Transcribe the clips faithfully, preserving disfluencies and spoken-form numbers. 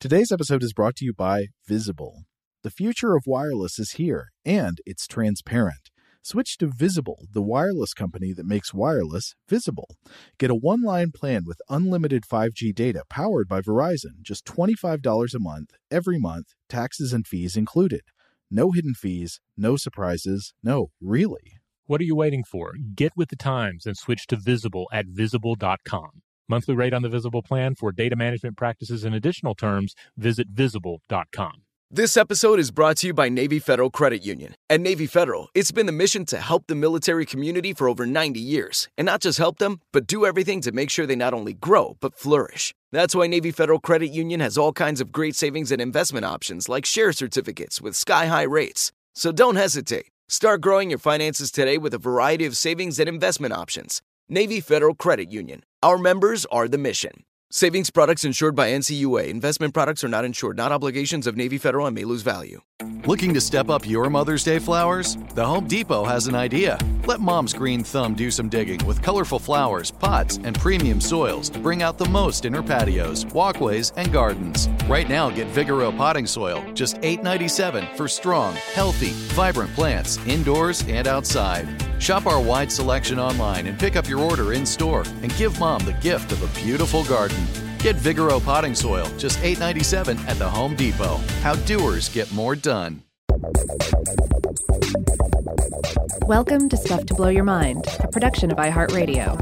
Today's episode is brought to you by Visible. The future of wireless is here, and it's transparent. Switch to Visible, the wireless company that makes wireless visible. Get a one-line plan with unlimited five G data powered by Verizon, just twenty-five dollars a month, every month, taxes and fees included. No hidden fees, no surprises, no, really. What are you waiting for? Get with the times and switch to Visible at visible dot com. Monthly rate on the Visible plan for data management practices and additional terms, visit visible dot com. This episode is brought to you by Navy Federal Credit Union. At Navy Federal, it's been the mission to help the military community for over ninety years. And not just help them, but do everything to make sure they not only grow, but flourish. That's why Navy Federal Credit Union has all kinds of great savings and investment options like share certificates with sky-high rates. So don't hesitate. Start growing your finances today with a variety of savings and investment options. Navy Federal Credit Union. Our members are the mission. Savings products insured by N C U A. Investment products are not insured, not obligations of Navy Federal and may lose value. Looking to step up your Mother's Day flowers? The Home Depot has an idea. Let Mom's green thumb do some digging with colorful flowers, pots, and premium soils to bring out the most in her patios, walkways, and gardens. Right now, get Vigoro potting soil, just eight dollars and ninety-seven cents for strong, healthy, vibrant plants indoors and outside. Shop our wide selection online and pick up your order in-store and give Mom the gift of a beautiful garden. Get Vigoro potting soil, just eight dollars and ninety-seven cents at the Home Depot. How doers get more done. Welcome to Stuff to Blow Your Mind, a production of iHeartRadio.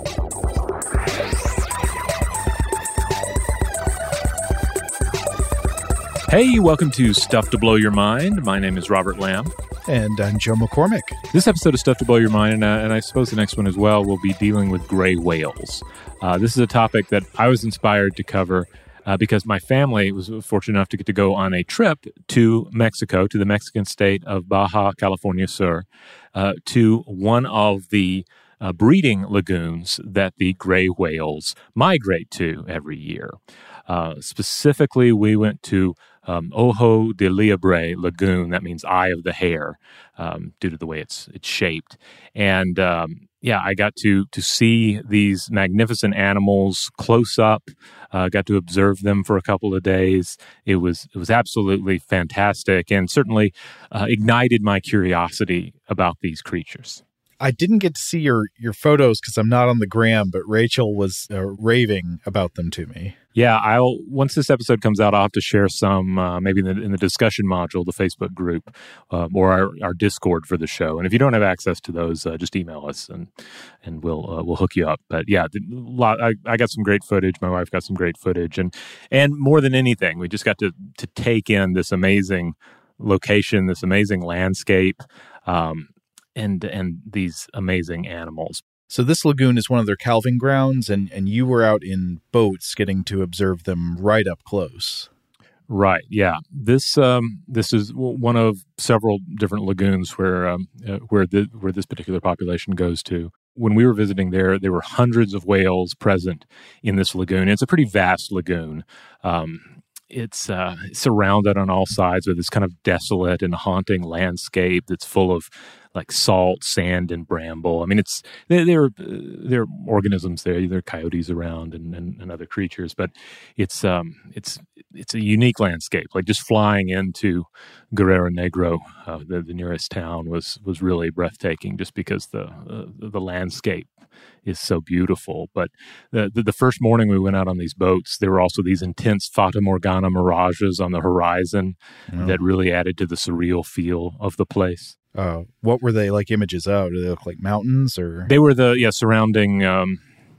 Hey, welcome to Stuff to Blow Your Mind. My name is Robert Lamb. And I'm Joe McCormick. This episode of Stuff to Blow Your Mind, and, uh, and I suppose the next one as well, will be dealing with gray whales. Uh, this is a topic that I was inspired to cover uh, because my family was fortunate enough to get to go on a trip to Mexico, to the Mexican state of Baja California Sur, uh, to one of the uh, breeding lagoons that the gray whales migrate to every year. Uh, specifically, we went to um, Ojo de Liebre Lagoon. That means eye of the hare, um, due to the way it's it's shaped. And um, yeah, I got to to see these magnificent animals close up. Uh, got to observe them for a couple of days. It was it was absolutely fantastic, and certainly uh, ignited my curiosity about these creatures. I didn't get to see your, your photos because I'm not on the gram, but Rachel was uh, raving about them to me. Yeah, I'll once this episode comes out, I'll have to share some, uh, maybe in the, in the discussion module, the Facebook group, um, or our, our Discord for the show. And if you don't have access to those, uh, just email us and and we'll uh, we'll hook you up. But yeah, the, lot, I, I got some great footage. My wife got some great footage, and and more than anything, we just got to to take in this amazing location, this amazing landscape. Um, and and these amazing animals. So this lagoon is one of their calving grounds, and, and you were out in boats getting to observe them right up close. Right, yeah. This um, this is one of several different lagoons where um, uh, where the, where this particular population goes to. When we were visiting there, there were hundreds of whales present in this lagoon. It's a pretty vast lagoon. Um, it's uh, surrounded on all sides with this kind of desolate and haunting landscape that's full of like salt, sand, and bramble. I mean, it's there. There are, there are organisms there. There are coyotes around and, and, and other creatures, but it's um it's it's a unique landscape. Like just flying into Guerrero Negro, uh, the, the nearest town, was was really breathtaking. Just because the uh, the landscape is so beautiful. But the, the the first morning we went out on these boats, there were also these intense Fata Morgana mirages on the horizon oh. that really added to the surreal feel of the place. Uh, what were they like images of? Do they look like mountains or? They were the, yeah, surrounding um,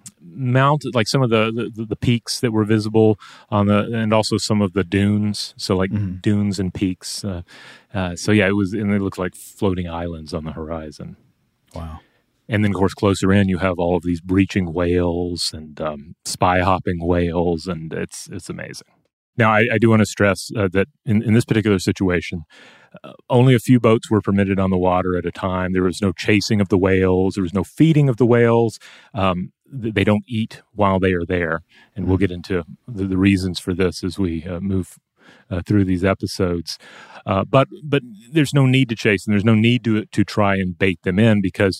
mount, like some of the, the, the peaks that were visible on the, and also some of the dunes. So like mm-hmm. dunes and peaks. Uh, uh, so yeah, it was, and they looked like floating islands on the horizon. Wow. And then, of course, closer in, you have all of these breaching whales and um, spy-hopping whales, and it's it's amazing. Now, I, I do want to stress uh, that in, in this particular situation, uh, only a few boats were permitted on the water at a time. There was no chasing of the whales. There was no feeding of the whales. Um, they don't eat while they are there, and we'll get into the, the reasons for this as we uh, move uh, through these episodes. Uh, but but there's no need to chase, and there's no need to to try and bait them in because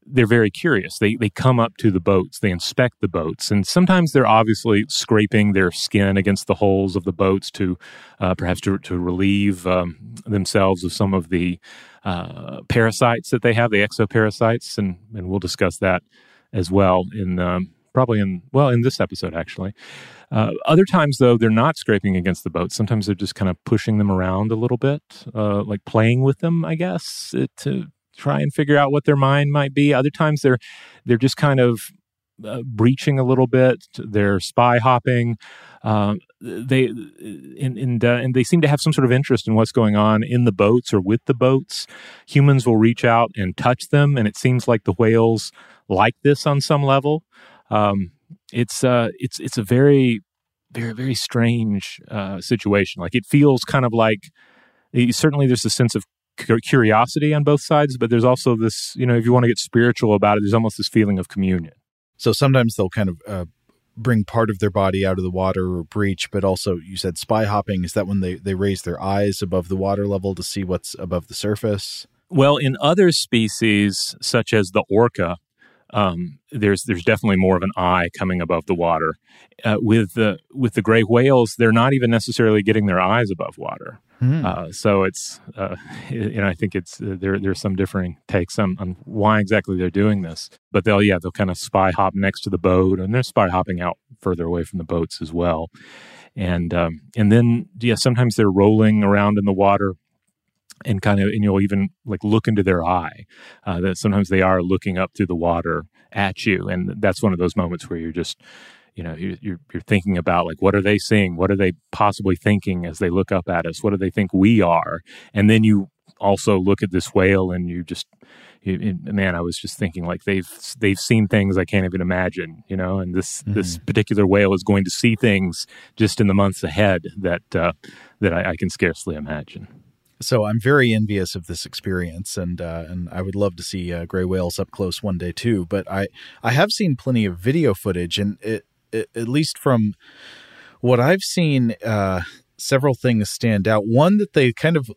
they're very curious. They they come up to the boats, they inspect the boats, and sometimes they're obviously scraping their skin against the holes of the boats to uh, perhaps to, to relieve um, themselves of some of the uh, parasites that they have, the exoparasites, and, and we'll discuss that as well in um, probably in, well, in this episode, actually. Uh, other times, though, they're not scraping against the boats. Sometimes they're just kind of pushing them around a little bit, uh, like playing with them, I guess, to try and figure out what their mind might be. Other times they're they're just kind of uh, breaching a little bit. They're spy hopping. Um, they and and, uh, and they seem to have some sort of interest in what's going on in the boats or with the boats. Humans will reach out and touch them, and it seems like the whales like this on some level. Um, it's uh, it's it's a very very very strange uh, situation. Like it feels kind of like certainly there's a sense of curiosity on both sides, but there's also this, you know, if you want to get spiritual about it, there's almost this feeling of communion. So sometimes they'll kind of uh, bring part of their body out of the water or breach, but also you said spy hopping. Is that when they, they raise their eyes above the water level to see what's above the surface? Well, in other species, such as the orca, um, there's there's definitely more of an eye coming above the water. Uh, with the with the gray whales, they're not even necessarily getting their eyes above water. Hmm. Uh, so it's, uh, you know, I think it's uh, there. There's some differing takes on, on why exactly they're doing this. But they'll, yeah, they'll kind of spy hop next to the boat, and they're spy hopping out further away from the boats as well. And um, and then, yeah, sometimes they're rolling around in the water, and kind of, and you'll even like look into their eye. Uh, that sometimes they are looking up through the water at you, and that's one of those moments where you're just, you know, you're, you're you're thinking about like, what are they seeing? What are they possibly thinking as they look up at us? What do they think we are? And then you also look at this whale, and you just, you, man, I was just thinking like they've they've seen things I can't even imagine, you know. And this mm-hmm. this particular whale is going to see things just in the months ahead that uh, that I, I can scarcely imagine. So I'm very envious of this experience, and uh, and I would love to see uh, gray whales up close one day too. But I I have seen plenty of video footage, and it. At least from what I've seen, uh, several things stand out. One, that they kind of,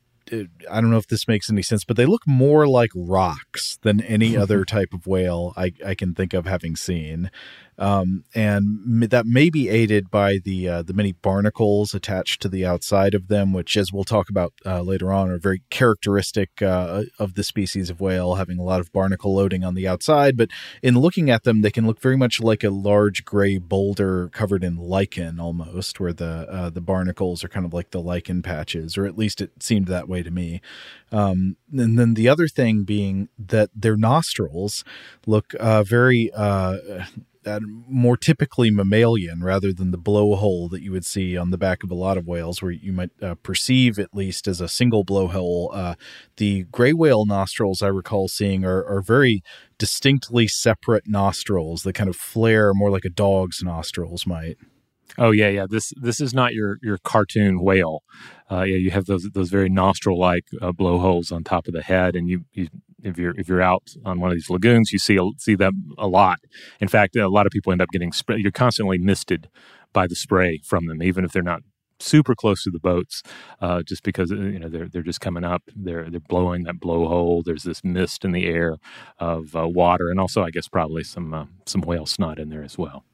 I don't know if this makes any sense, but they look more like rocks than any other type of whale I, I can think of having seen. Um, and that may be aided by the uh, the many barnacles attached to the outside of them, which, as we'll talk about uh, later on, are very characteristic uh, of the species of whale, having a lot of barnacle loading on the outside. But in looking at them, they can look very much like a large gray boulder covered in lichen almost, where the uh, the barnacles are kind of like the lichen patches, or at least it seemed that way to me. Um, and then the other thing being that their nostrils look uh, very... Uh, Uh, more typically mammalian rather than the blowhole that you would see on the back of a lot of whales, where you might uh, perceive at least as a single blowhole. Uh, the gray whale nostrils I recall seeing are, are very distinctly separate nostrils that kind of flare more like a dog's nostrils might. Oh yeah, yeah. This this is not your your cartoon whale. Uh, yeah, you have those those very nostril-like uh, blowholes on top of the head, and you, you if you're if you're out on one of these lagoons, you see see them a lot. In fact, a lot of people end up getting spray. You're constantly misted by the spray from them, even if they're not super close to the boats, uh, just because you know they're they're just coming up. They're they're blowing that blowhole. There's this mist in the air of uh, water, and also I guess probably some uh, some whale snot in there as well.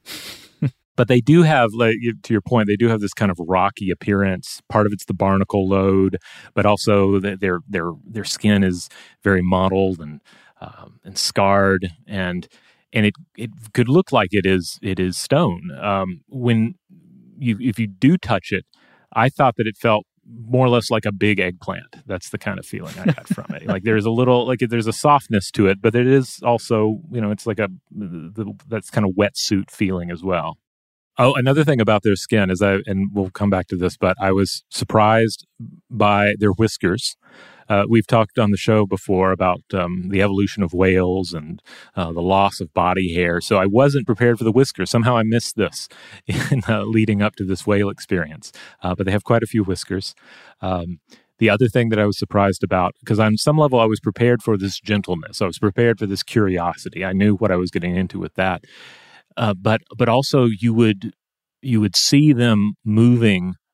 But they do have, like, to your point, they do have this kind of rocky appearance. Part of it's the barnacle load, but also the, their their their skin is very mottled and um, and scarred, and and it it could look like it is it is stone. Um, when you if you do touch it, I thought that it felt more or less like a big eggplant. That's the kind of feeling I got from it. Like there's a little, like there's a softness to it, but it is also, you know, it's like a the, that's kind of wetsuit feeling as well. Oh, another thing about their skin is I, and we'll come back to this, but I was surprised by their whiskers. Uh, we've talked on the show before about um, the evolution of whales and uh, the loss of body hair. So I wasn't prepared for the whiskers. Somehow I missed this in uh, leading up to this whale experience. Uh, but they have quite a few whiskers. Um, the other thing that I was surprised about, because on some level I was prepared for this gentleness. I was prepared for this curiosity. I knew what I was getting into with that. Uh, but but also you would you would see them moving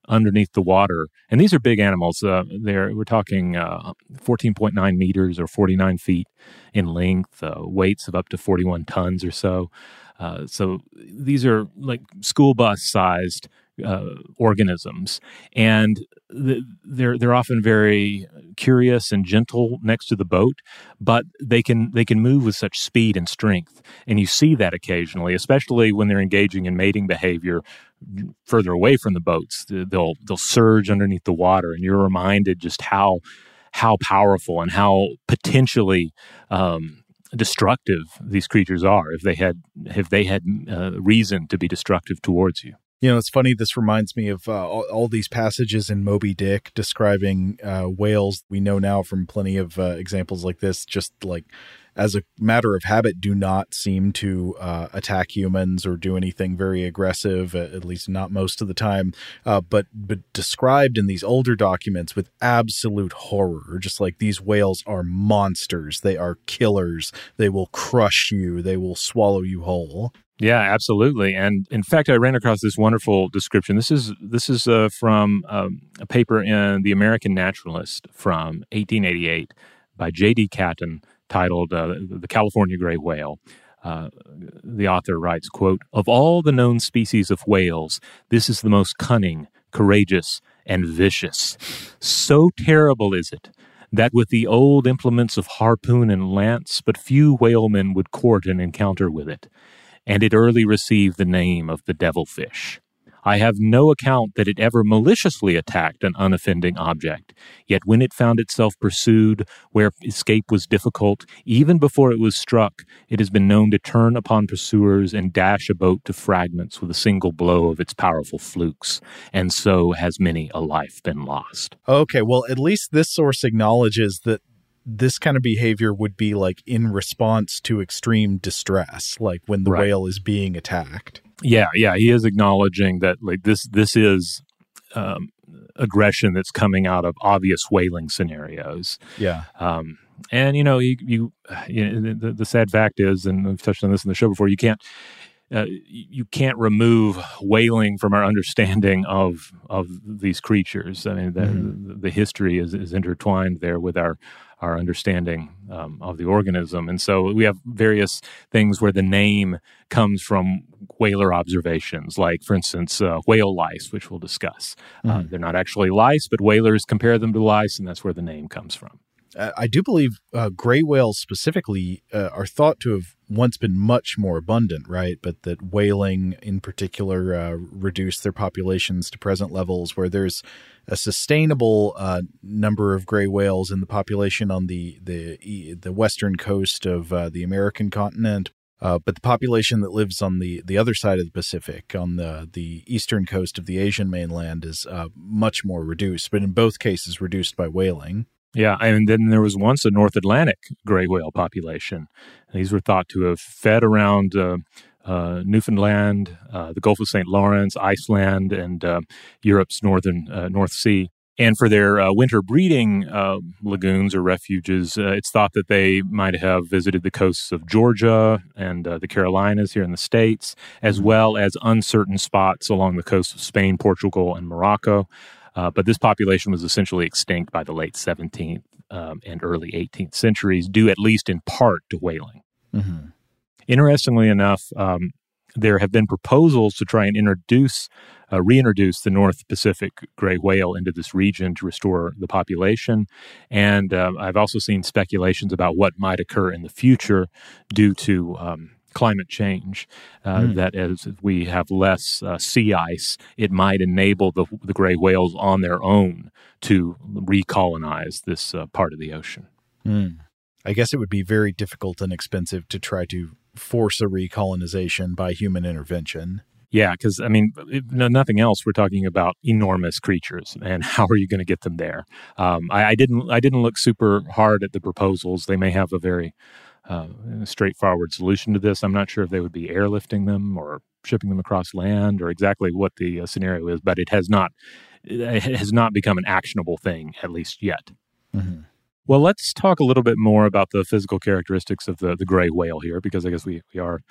underneath the water. And these are big animals. Uh, they're, we're talking uh, fourteen point nine meters or forty-nine feet in length, uh, weights of up to forty-one tons or so. Uh, so these are like school bus-sized uh, organisms, and th- they're they're often very curious and gentle next to the boat, but they can they can move with such speed and strength, and you see that occasionally, especially when they're engaging in mating behavior further away from the boats. They'll they'll surge underneath the water, and you're reminded just how how powerful and how potentially um, destructive these creatures are if they had if they had uh, reason to be destructive towards you. You know, it's funny. This reminds me of uh, all, all these passages in Moby Dick describing uh, whales. We know now from plenty of uh, examples like this, just like as a matter of habit, do not seem to uh, attack humans or do anything very aggressive, at least not most of the time, uh, but but described in these older documents with absolute horror, just like these whales are monsters. They are killers. They will crush you. They will swallow you whole. Yeah, absolutely. And in fact, I ran across this wonderful description. This is this is uh, from um, a paper in The American Naturalist from eighteen eighty-eight by J D Catton, titled uh, The California Gray Whale. Uh, the author writes, quote, "Of all the known species of whales, this is the most cunning, courageous, and vicious. So terrible is it that with the old implements of harpoon and lance, but few whalemen would court an encounter with it, and it early received the name of the devilfish. I have no account that it ever maliciously attacked an unoffending object, yet when it found itself pursued where escape was difficult, even before it was struck, it has been known to turn upon pursuers and dash a boat to fragments with a single blow of its powerful flukes, and so has many a life been lost." Okay, well, at least this source acknowledges that this kind of behavior would be like in response to extreme distress, like when the Right. whale is being attacked. Yeah, yeah, he is acknowledging that like this this is um, aggression that's coming out of obvious whaling scenarios. Yeah. Um, and you know, you, you, you know, the, the sad fact is, and we've touched on this in the show before, you can't uh, you can't remove whaling from our understanding of of these creatures. I mean, the, mm-hmm. the, the history is, is intertwined there with our our understanding um, of the organism. And so we have various things where the name comes from whaler observations, like, for instance, uh, whale lice, which we'll discuss. Mm-hmm. Uh, they're not actually lice, but whalers compare them to lice, and that's where the name comes from. Uh, I do believe uh, gray whales specifically uh, are thought to have once been much more abundant, right? But that whaling in particular uh, reduced their populations to present levels where there's a sustainable uh, number of gray whales in the population on the the, the western coast of uh, the American continent. Uh, but the population that lives on the, the other side of the Pacific, on the, the eastern coast of the Asian mainland, is uh, much more reduced, but in both cases reduced by whaling. Yeah, and then there was once a North Atlantic gray whale population. These were thought to have fed around uh, uh, Newfoundland, uh, the Gulf of Saint Lawrence, Iceland, and uh, Europe's northern uh, North Sea. And for their uh, winter breeding uh, lagoons or refuges, uh, it's thought that they might have visited the coasts of Georgia and uh, the Carolinas here in the States, as well as uncertain spots along the coasts of Spain, Portugal, and Morocco. Uh, but this population was essentially extinct by the late seventeenth um, and early eighteenth centuries, due at least in part to whaling. Mm-hmm. Interestingly enough, um, there have been proposals to try and introduce, uh, reintroduce the North Pacific gray whale into this region to restore the population. And uh, I've also seen speculations about what might occur in the future due to um, climate change, uh, mm. that as we have less uh, sea ice, it might enable the, the gray whales on their own to recolonize this uh, part of the ocean. Mm. I guess it would be very difficult and expensive to try to force a recolonization by human intervention. Yeah, because, I mean, if no, nothing else, we're talking about enormous creatures, and how are you going to get them there? Um, I, I didn't I didn't look super hard at the proposals. They may have a very uh, straightforward solution to this. I'm not sure if they would be airlifting them or shipping them across land or exactly what the uh, scenario is, but it has not it has not become an actionable thing, at least yet. Mm-hmm. Well, let's talk a little bit more about the physical characteristics of the, the gray whale here, because I guess we, we are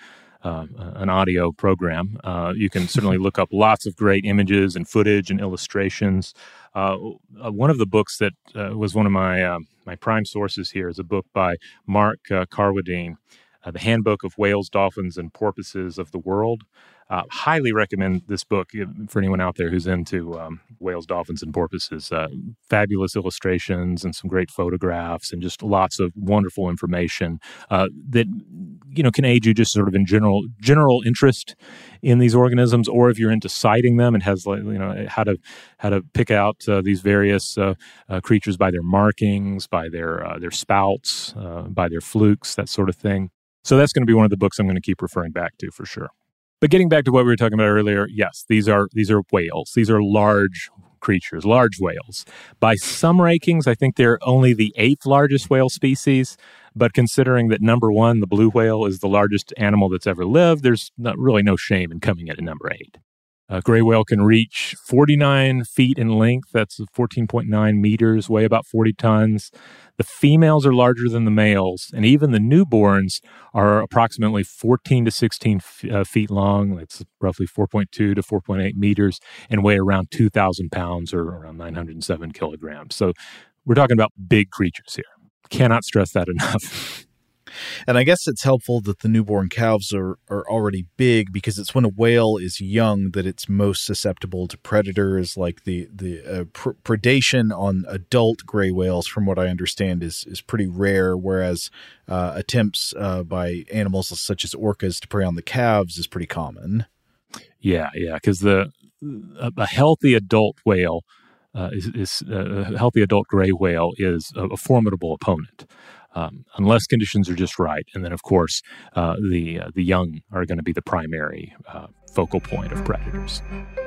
uh, an audio program. Uh, you can certainly look up lots of great images and footage and illustrations. Uh, one of the books that uh, was one of my uh, my prime sources here is a book by Mark uh, Carwadine, uh, The Handbook of Whales, Dolphins, and Porpoises of the World. Uh, highly recommend this book for anyone out there who's into um, whales, dolphins, and porpoises. Uh, fabulous illustrations and some great photographs and just lots of wonderful information uh, that, you know, can aid you just sort of in general general interest in these organisms, or if you're into sighting them and has, like, you know, how to how to pick out uh, these various uh, uh, creatures by their markings, by their uh, their spouts, uh, by their flukes, that sort of thing. So that's going to be one of the books I'm going to keep referring back to for sure. But getting back to what we were talking about earlier, yes, these are these are whales. These are large creatures, large whales. By some rankings, I think they're only the eighth largest whale species. But considering that number one, the blue whale, is the largest animal that's ever lived, there's not really no shame in coming in at number eight. A gray whale can reach forty-nine feet in length. That's fourteen point nine meters, weigh about forty tons. The females are larger than the males, and even the newborns are approximately fourteen to sixteen f- uh, feet long. That's roughly four point two to four point eight meters, and weigh around two thousand pounds, or around nine hundred seven kilograms. So we're talking about big creatures here. Cannot stress that enough. And I guess it's helpful that the newborn calves are, are already big, because it's when a whale is young that it's most susceptible to predators. Like the the uh, pr- predation on adult gray whales, from what I understand, is is pretty rare, whereas uh, attempts uh, by animals such as orcas to prey on the calves is pretty common. Yeah, yeah, because the a, a healthy adult whale uh, is, is uh, a healthy adult gray whale is a, a formidable opponent. Um, unless conditions are just right. And then, of course, uh, the uh, the young are going to be the primary uh, focal point of predators.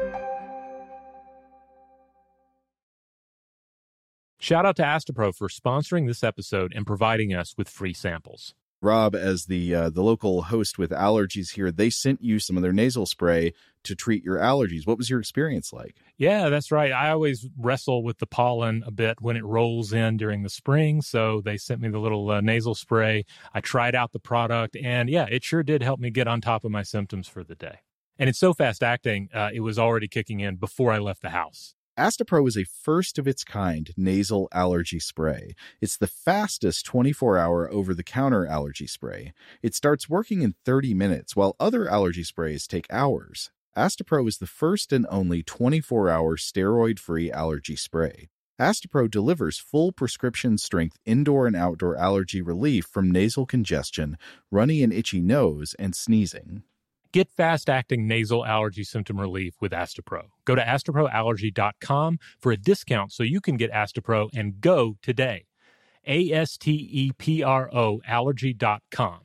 Shout out to Astepro for sponsoring this episode and providing us with free samples. Rob, as the uh, the local host with allergies here, they sent you some of their nasal spray to treat your allergies. What was your experience like? Yeah, that's right. I always wrestle with the pollen a bit when it rolls in during the spring, so they sent me the little uh, nasal spray. I tried out the product, and yeah, it sure did help me get on top of my symptoms for the day. And it's so fast-acting, uh, it was already kicking in before I left the house. Astepro is a first-of-its-kind nasal allergy spray. It's the fastest twenty-four hour over-the-counter allergy spray. It starts working in thirty minutes, while other allergy sprays take hours. Astepro is the first and only twenty-four hour steroid-free allergy spray. Astepro delivers full prescription-strength indoor and outdoor allergy relief from nasal congestion, runny and itchy nose, and sneezing. Get fast-acting nasal allergy symptom relief with Astepro. Go to astepro allergy dot com for a discount so you can get Astepro and go today. A S T E P R O allergy dot com.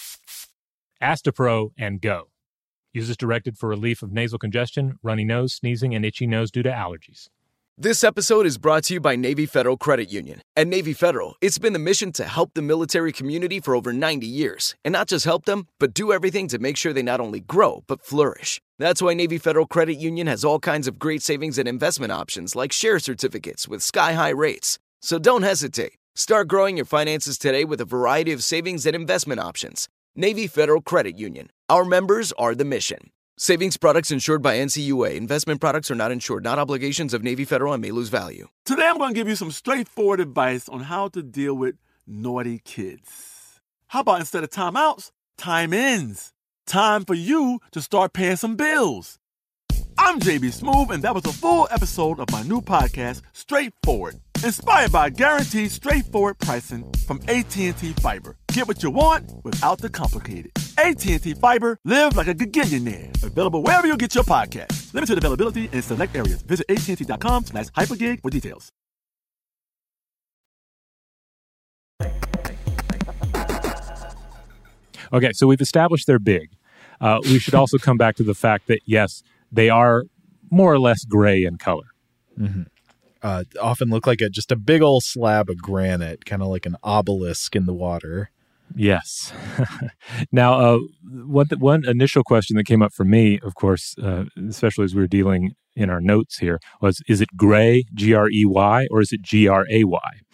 Astepro and go. Use as directed for relief of nasal congestion, runny nose, sneezing, and itchy nose due to allergies. This episode is brought to you by Navy Federal Credit Union. At Navy Federal, it's been the mission to help the military community for over ninety years. And not just help them, but do everything to make sure they not only grow, but flourish. That's why Navy Federal Credit Union has all kinds of great savings and investment options, like share certificates with sky-high rates. So don't hesitate. Start growing your finances today with a variety of savings and investment options. Navy Federal Credit Union. Our members are the mission. Savings products insured by N C U A. Investment products are not insured, not obligations of Navy Federal, and may lose value. Today I'm going to give you some straightforward advice on how to deal with naughty kids. How about instead of timeouts, time-ins? Time for you to start paying some bills. I'm J B Smoove, and that was a full episode of my new podcast, Straightforward, inspired by guaranteed straightforward pricing from A T and T Fiber. Get what you want without the complicated. A T and T Fiber, live like a gigillionaire. Available wherever you get your podcast. Limited availability in select areas. Visit A T and T dot com slash hypergig for details. Okay, so we've established they're big. Uh, we should also come back to the fact that, yes, they are more or less gray in color. Mm-hmm. Uh, often look like a just a big old slab of granite, kind of like an obelisk in the water. Yes. Now, uh, one, th- one initial question that came up for me, of course, uh, especially as we were dealing in our notes here, was, is it gray, G R E Y, or is it G R A Y?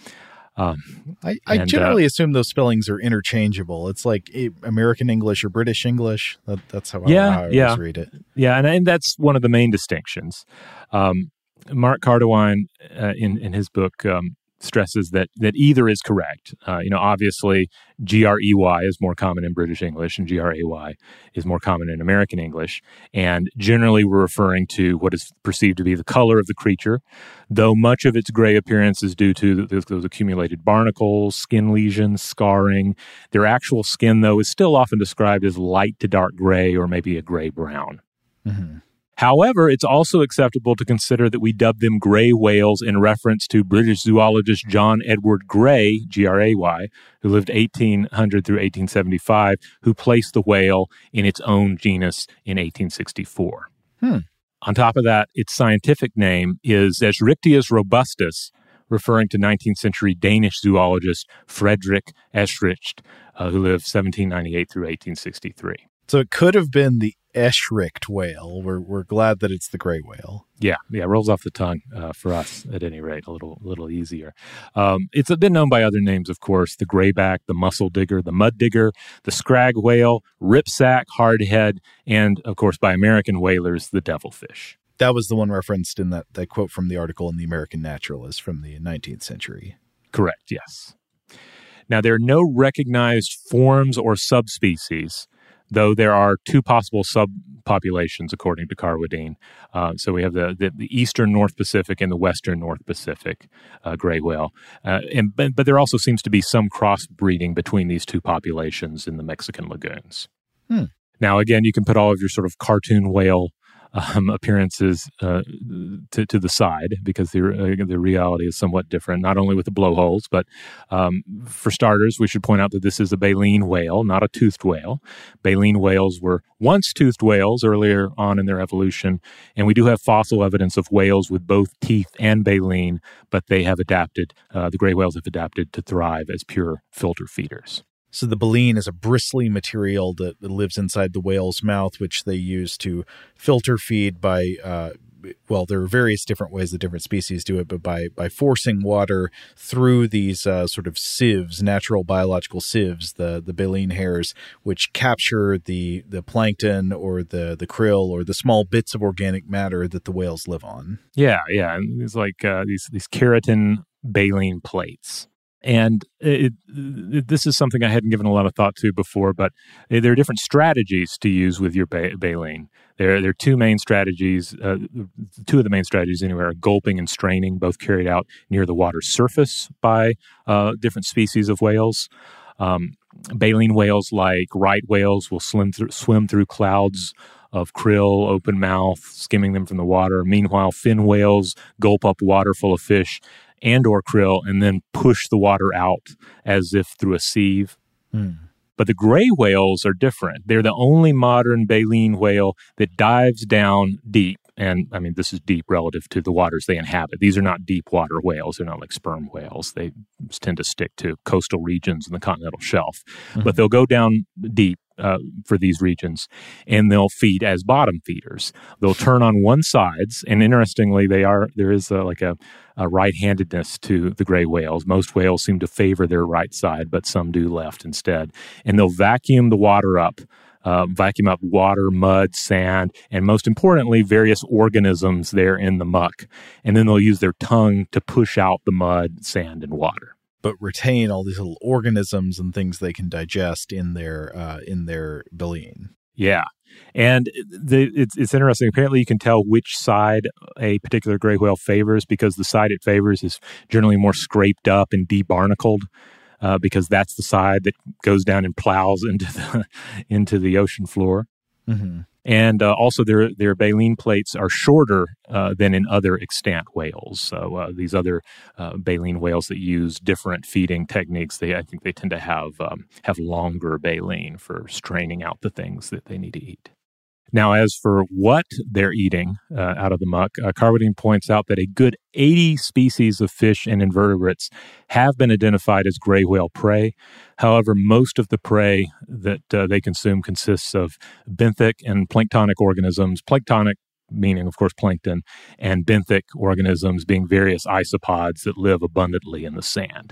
Um, I, I and, generally uh, assume those spellings are interchangeable. It's like eh, American English or British English. That, that's how, Yeah, I, how I always yeah. read it. Yeah, and, and that's one of the main distinctions. Um, Mark Cardewine, uh, in, in his book, um, stresses that that either is correct. Uh, you know, obviously, G R E Y is more common in British English, and G R A Y is more common in American English. And generally, we're referring to what is perceived to be the color of the creature, though much of its gray appearance is due to those, those accumulated barnacles, skin lesions, scarring. Their actual skin, though, is still often described as light to dark gray or maybe a gray-brown. Mm-hmm. However, it's also acceptable to consider that we dub them gray whales in reference to British zoologist John Edward Gray, G R A Y, who lived eighteen hundred through eighteen seventy-five, who placed the whale in its own genus in eighteen sixty-four. Hmm. On top of that, its scientific name is Escherichthys robustus, referring to nineteenth century Danish zoologist Frederick Eschricht, uh, who lived seventeen ninety-eight through eighteen sixty-three. So it could have been the Eschricht whale. We're we're glad that it's the gray whale. Yeah, yeah, rolls off the tongue uh, for us at any rate, a little little easier. Um, it's been known by other names, of course, the grayback, the mussel digger, the mud digger, the scrag whale, ripsack, hardhead, and, of course, by American whalers, the devilfish. That was the one referenced in that, that quote from the article in the American Naturalist from the nineteenth century. Correct, yes. Now, there are no recognized forms or subspecies, though there are two possible subpopulations, according to Carwadine. Uh, so we have the, the, the eastern North Pacific and the western North Pacific uh, gray whale. Uh, and but, but there also seems to be some crossbreeding between these two populations in the Mexican lagoons. Hmm. Now, again, you can put all of your sort of cartoon whale Um, appearances uh, to, to the side, because the uh, the reality is somewhat different, not only with the blowholes, but um, for starters, we should point out that this is a baleen whale, not a toothed whale. Baleen whales were once toothed whales earlier on in their evolution, and we do have fossil evidence of whales with both teeth and baleen, but they have adapted, uh, the gray whales have adapted to thrive as pure filter feeders. So the baleen is a bristly material that, that lives inside the whale's mouth, which they use to filter feed by, uh, well, there are various different ways that different species do it, but by, by forcing water through these uh, sort of sieves, natural biological sieves, the, the baleen hairs, which capture the, the plankton or the, the krill or the small bits of organic matter that the whales live on. Yeah, yeah. And it's like uh, these, these keratin baleen plates. And it, it, this is something I hadn't given a lot of thought to before, but there are different strategies to use with your ba- baleen. There, there are two main strategies. Uh, two of the main strategies, anyway, are gulping and straining, both carried out near the water's surface by uh, different species of whales. Um, baleen whales, like right whales, will swim through, swim through clouds of krill, open mouth, skimming them from the water. Meanwhile, fin whales gulp up water full of fish and or krill, and then push the water out as if through a sieve. Hmm. But the gray whales are different. They're the only modern baleen whale that dives down deep. And, I mean, this is deep relative to the waters they inhabit. These are not deep water whales. They're not like sperm whales. They tend to stick to coastal regions in the continental shelf. Mm-hmm. But they'll go down deep uh, for these regions, and they'll feed as bottom feeders. They'll turn on one sides, and interestingly, they are there is a, like a, a right-handedness to the gray whales. Most whales seem to favor their right side, but some do left instead. And they'll vacuum the water up. Uh, vacuum up water, mud, sand, and most importantly, various organisms there in the muck. And then they'll use their tongue to push out the mud, sand, and water. But retain all these little organisms and things they can digest in their uh, in their baleen. Yeah. And the, it's, it's interesting. Apparently, you can tell which side a particular gray whale favors, because the side it favors is generally more scraped up and debarnacled. Uh, because that's the side that goes down and plows into the into the ocean floor. Mm-hmm. And uh, also their their baleen plates are shorter uh, than in other extant whales. So uh, these other uh, baleen whales that use different feeding techniques, they I think they tend to have um, have longer baleen for straining out the things that they need to eat. Now, as for what they're eating uh, out of the muck, uh, Carwadine points out that a good eighty species of fish and invertebrates have been identified as gray whale prey. However, most of the prey that uh, they consume consists of benthic and planktonic organisms, planktonic meaning, of course, plankton, and benthic organisms being various isopods that live abundantly in the sand.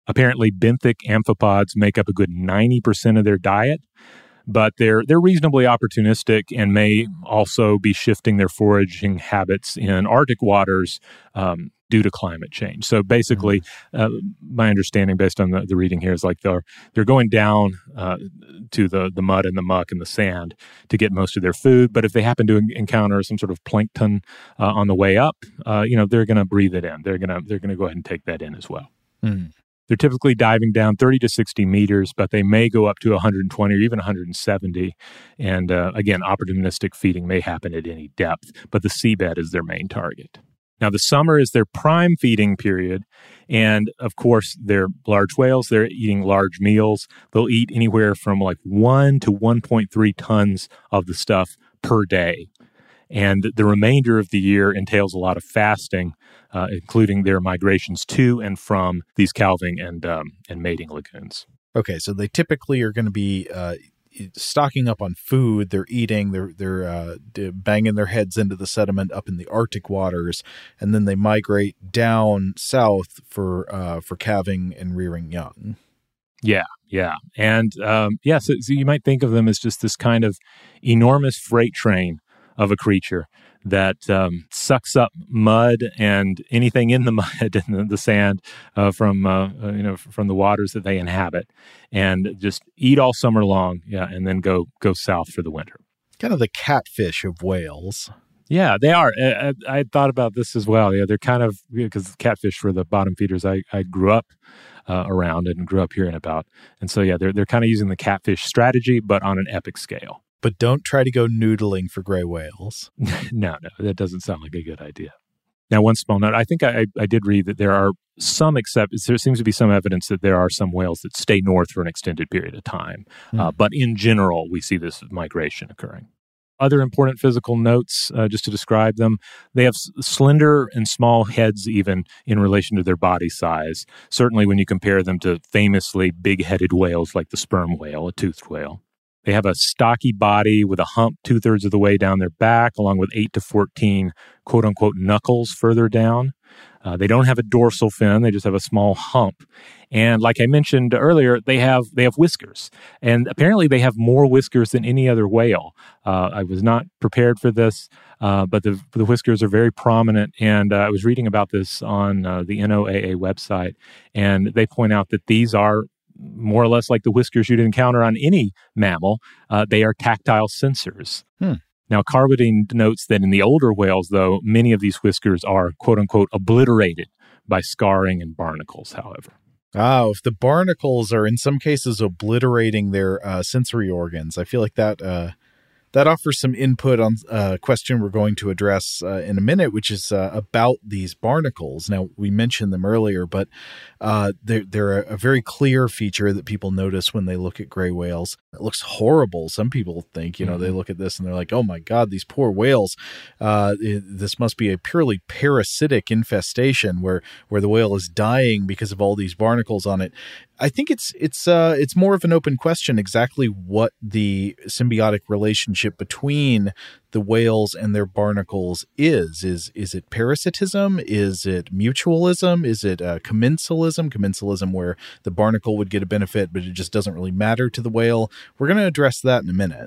Apparently, benthic amphipods make up a good ninety percent of their diet, but they're they're reasonably opportunistic and may also be shifting their foraging habits in Arctic waters um, due to climate change. So basically, mm-hmm. uh, my understanding based on the, the reading here is like they're they're going down uh, to the, the mud and the muck and the sand to get most of their food. But if they happen to encounter some sort of plankton uh, on the way up, uh, you know, they're going to breathe it in. They're going to they're going to go ahead and take that in as well. Mm-hmm. They're typically diving down thirty to sixty meters, but they may go up to one hundred twenty or even one hundred seventy. And uh, again, opportunistic feeding may happen at any depth, but the seabed is their main target. Now, the summer is their prime feeding period. And of course, they're large whales. They're eating large meals. They'll eat anywhere from like one to one point three tons of the stuff per day. And the remainder of the year entails a lot of fasting, uh, including their migrations to and from these calving and um, and mating lagoons. Okay, so they typically are going to be uh, stocking up on food. They're eating. They're they're uh, banging their heads into the sediment up in the Arctic waters, and then they migrate down south for uh, for calving and rearing young. Yeah, yeah, and um, yeah. So, so you might think of them as just this kind of enormous freight train of a creature that um, sucks up mud and anything in the mud and the, the sand uh, from uh, uh, you know from the waters that they inhabit, and just eat all summer long, yeah, and then go go south for the winter. Kind of the catfish of whales. Yeah, they are. I, I had thought about this as well. Yeah, they're kind of because catfish were the bottom feeders I, I grew up uh, around and grew up hearing about, and so yeah, they're they're kind of using the catfish strategy, but on an epic scale. But don't try to go noodling for gray whales. no, no, that doesn't sound like a good idea. Now, one small note, I think I, I did read that there are some, except there seems to be some evidence that there are some whales that stay north for an extended period of time. Mm. Uh, but in general, we see this migration occurring. Other important physical notes, uh, just to describe them, they have s- slender and small heads even in relation to their body size, certainly when you compare them to famously big-headed whales like the sperm whale, a toothed whale. They have a stocky body with a hump two-thirds of the way down their back, along with eight to fourteen quote-unquote knuckles further down. Uh, they don't have a dorsal fin. They just have a small hump. And like I mentioned earlier, they have they have whiskers. And apparently they have more whiskers than any other whale. Uh, I was not prepared for this, uh, but the, the whiskers are very prominent. And uh, I was reading about this on uh, the N O A A website, and they point out that these are more or less like the whiskers you'd encounter on any mammal. Uh, they are tactile sensors. Hmm. Now, Carmody notes that in the older whales, though, many of these whiskers are, quote-unquote, obliterated by scarring and barnacles, however. Oh, if the barnacles are in some cases obliterating their uh, sensory organs, I feel like that uh, that offers some input on a question we're going to address uh, in a minute, which is uh, about these barnacles. Now, we mentioned them earlier, but uh, they're, they're a very clear feature that people notice when they look at gray whales. It looks horrible. Some people think, you know, mm-hmm. they look at this and they're like, oh my God, these poor whales. Uh, it, this must be a purely parasitic infestation where, where the whale is dying because of all these barnacles on it. I think it's it's uh, it's more of an open question exactly what the symbiotic relationship between the whales and their barnacles is. Is is it parasitism? Is it mutualism? Is it uh, commensalism? Commensalism where the barnacle would get a benefit, but it just doesn't really matter to the whale. We're going to address that in a minute.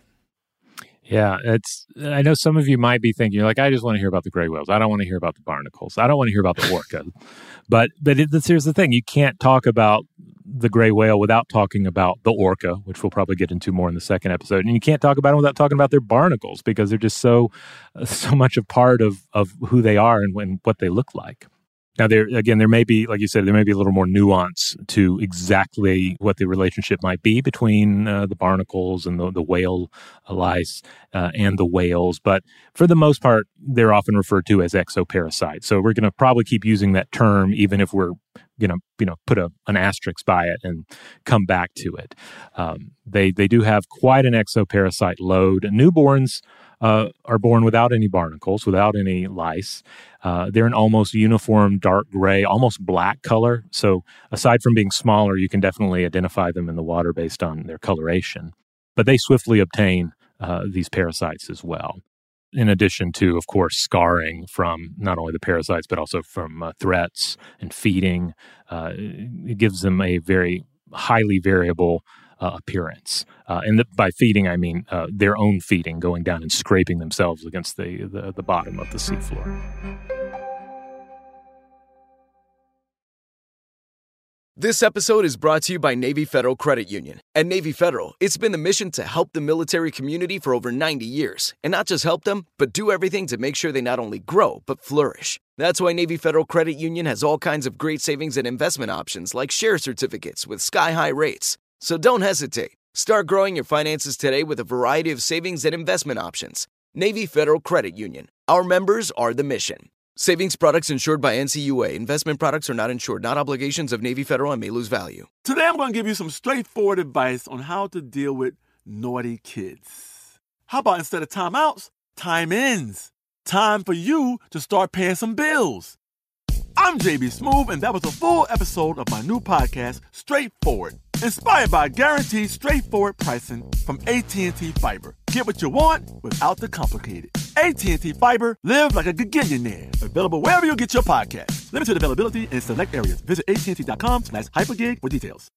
Yeah, it's. I know some of you might be thinking, like, I just want to hear about the gray whales. I don't want to hear about the barnacles. I don't want to hear about the orca. but but it, here's the thing: you can't talk about the gray whale without talking about the orca, which we'll probably get into more in the second episode. And you can't talk about them without talking about their barnacles because they're just so uh, so much a part of of who they are and, and what they look like. Now, there again, there may be, like you said, there may be a little more nuance to exactly what the relationship might be between uh, the barnacles and the, the whale lice uh, and the whales. But for the most part, they're often referred to as exoparasites. So we're going to probably keep using that term, even if we're going to, you know, put a, an asterisk by it and come back to it. Um, they they do have quite an exoparasite load. Newborns Uh, are born without any barnacles, without any lice. Uh, they're an almost uniform dark gray, almost black color. So aside from being smaller, you can definitely identify them in the water based on their coloration. But they swiftly obtain uh, these parasites as well. in addition to, of course, scarring from not only the parasites, but also from uh, threats and feeding. Uh, it gives them a very highly variable uh, appearance. Uh, and the, by feeding, I mean uh, their own feeding, going down and scraping themselves against the, the, the bottom of the seafloor. This episode is brought to you by Navy Federal Credit Union. At Navy Federal, it's been the mission to help the military community for over ninety years. And not just help them, but do everything to make sure they not only grow, but flourish. That's why Navy Federal Credit Union has all kinds of great savings and investment options like share certificates with sky-high rates. So don't hesitate. Start growing your finances today with a variety of savings and investment options. Navy Federal Credit Union. Our members are the mission. Savings products insured by N C U A. Investment products are not insured, not obligations of Navy Federal and may lose value. Today I'm going to give you some straightforward advice on how to deal with naughty kids. How about instead of timeouts, time-ins? Time for you to start paying some bills. I'm J B Smoove, and that was a full episode of my new podcast, Straightforward, inspired by guaranteed straightforward pricing from A T and T Fiber. Get what you want without the complicated. A T and T Fiber, live like a gigillionaire. Available wherever you get your podcast. Limited availability in select areas. Visit A T and T.com slash hypergig for details.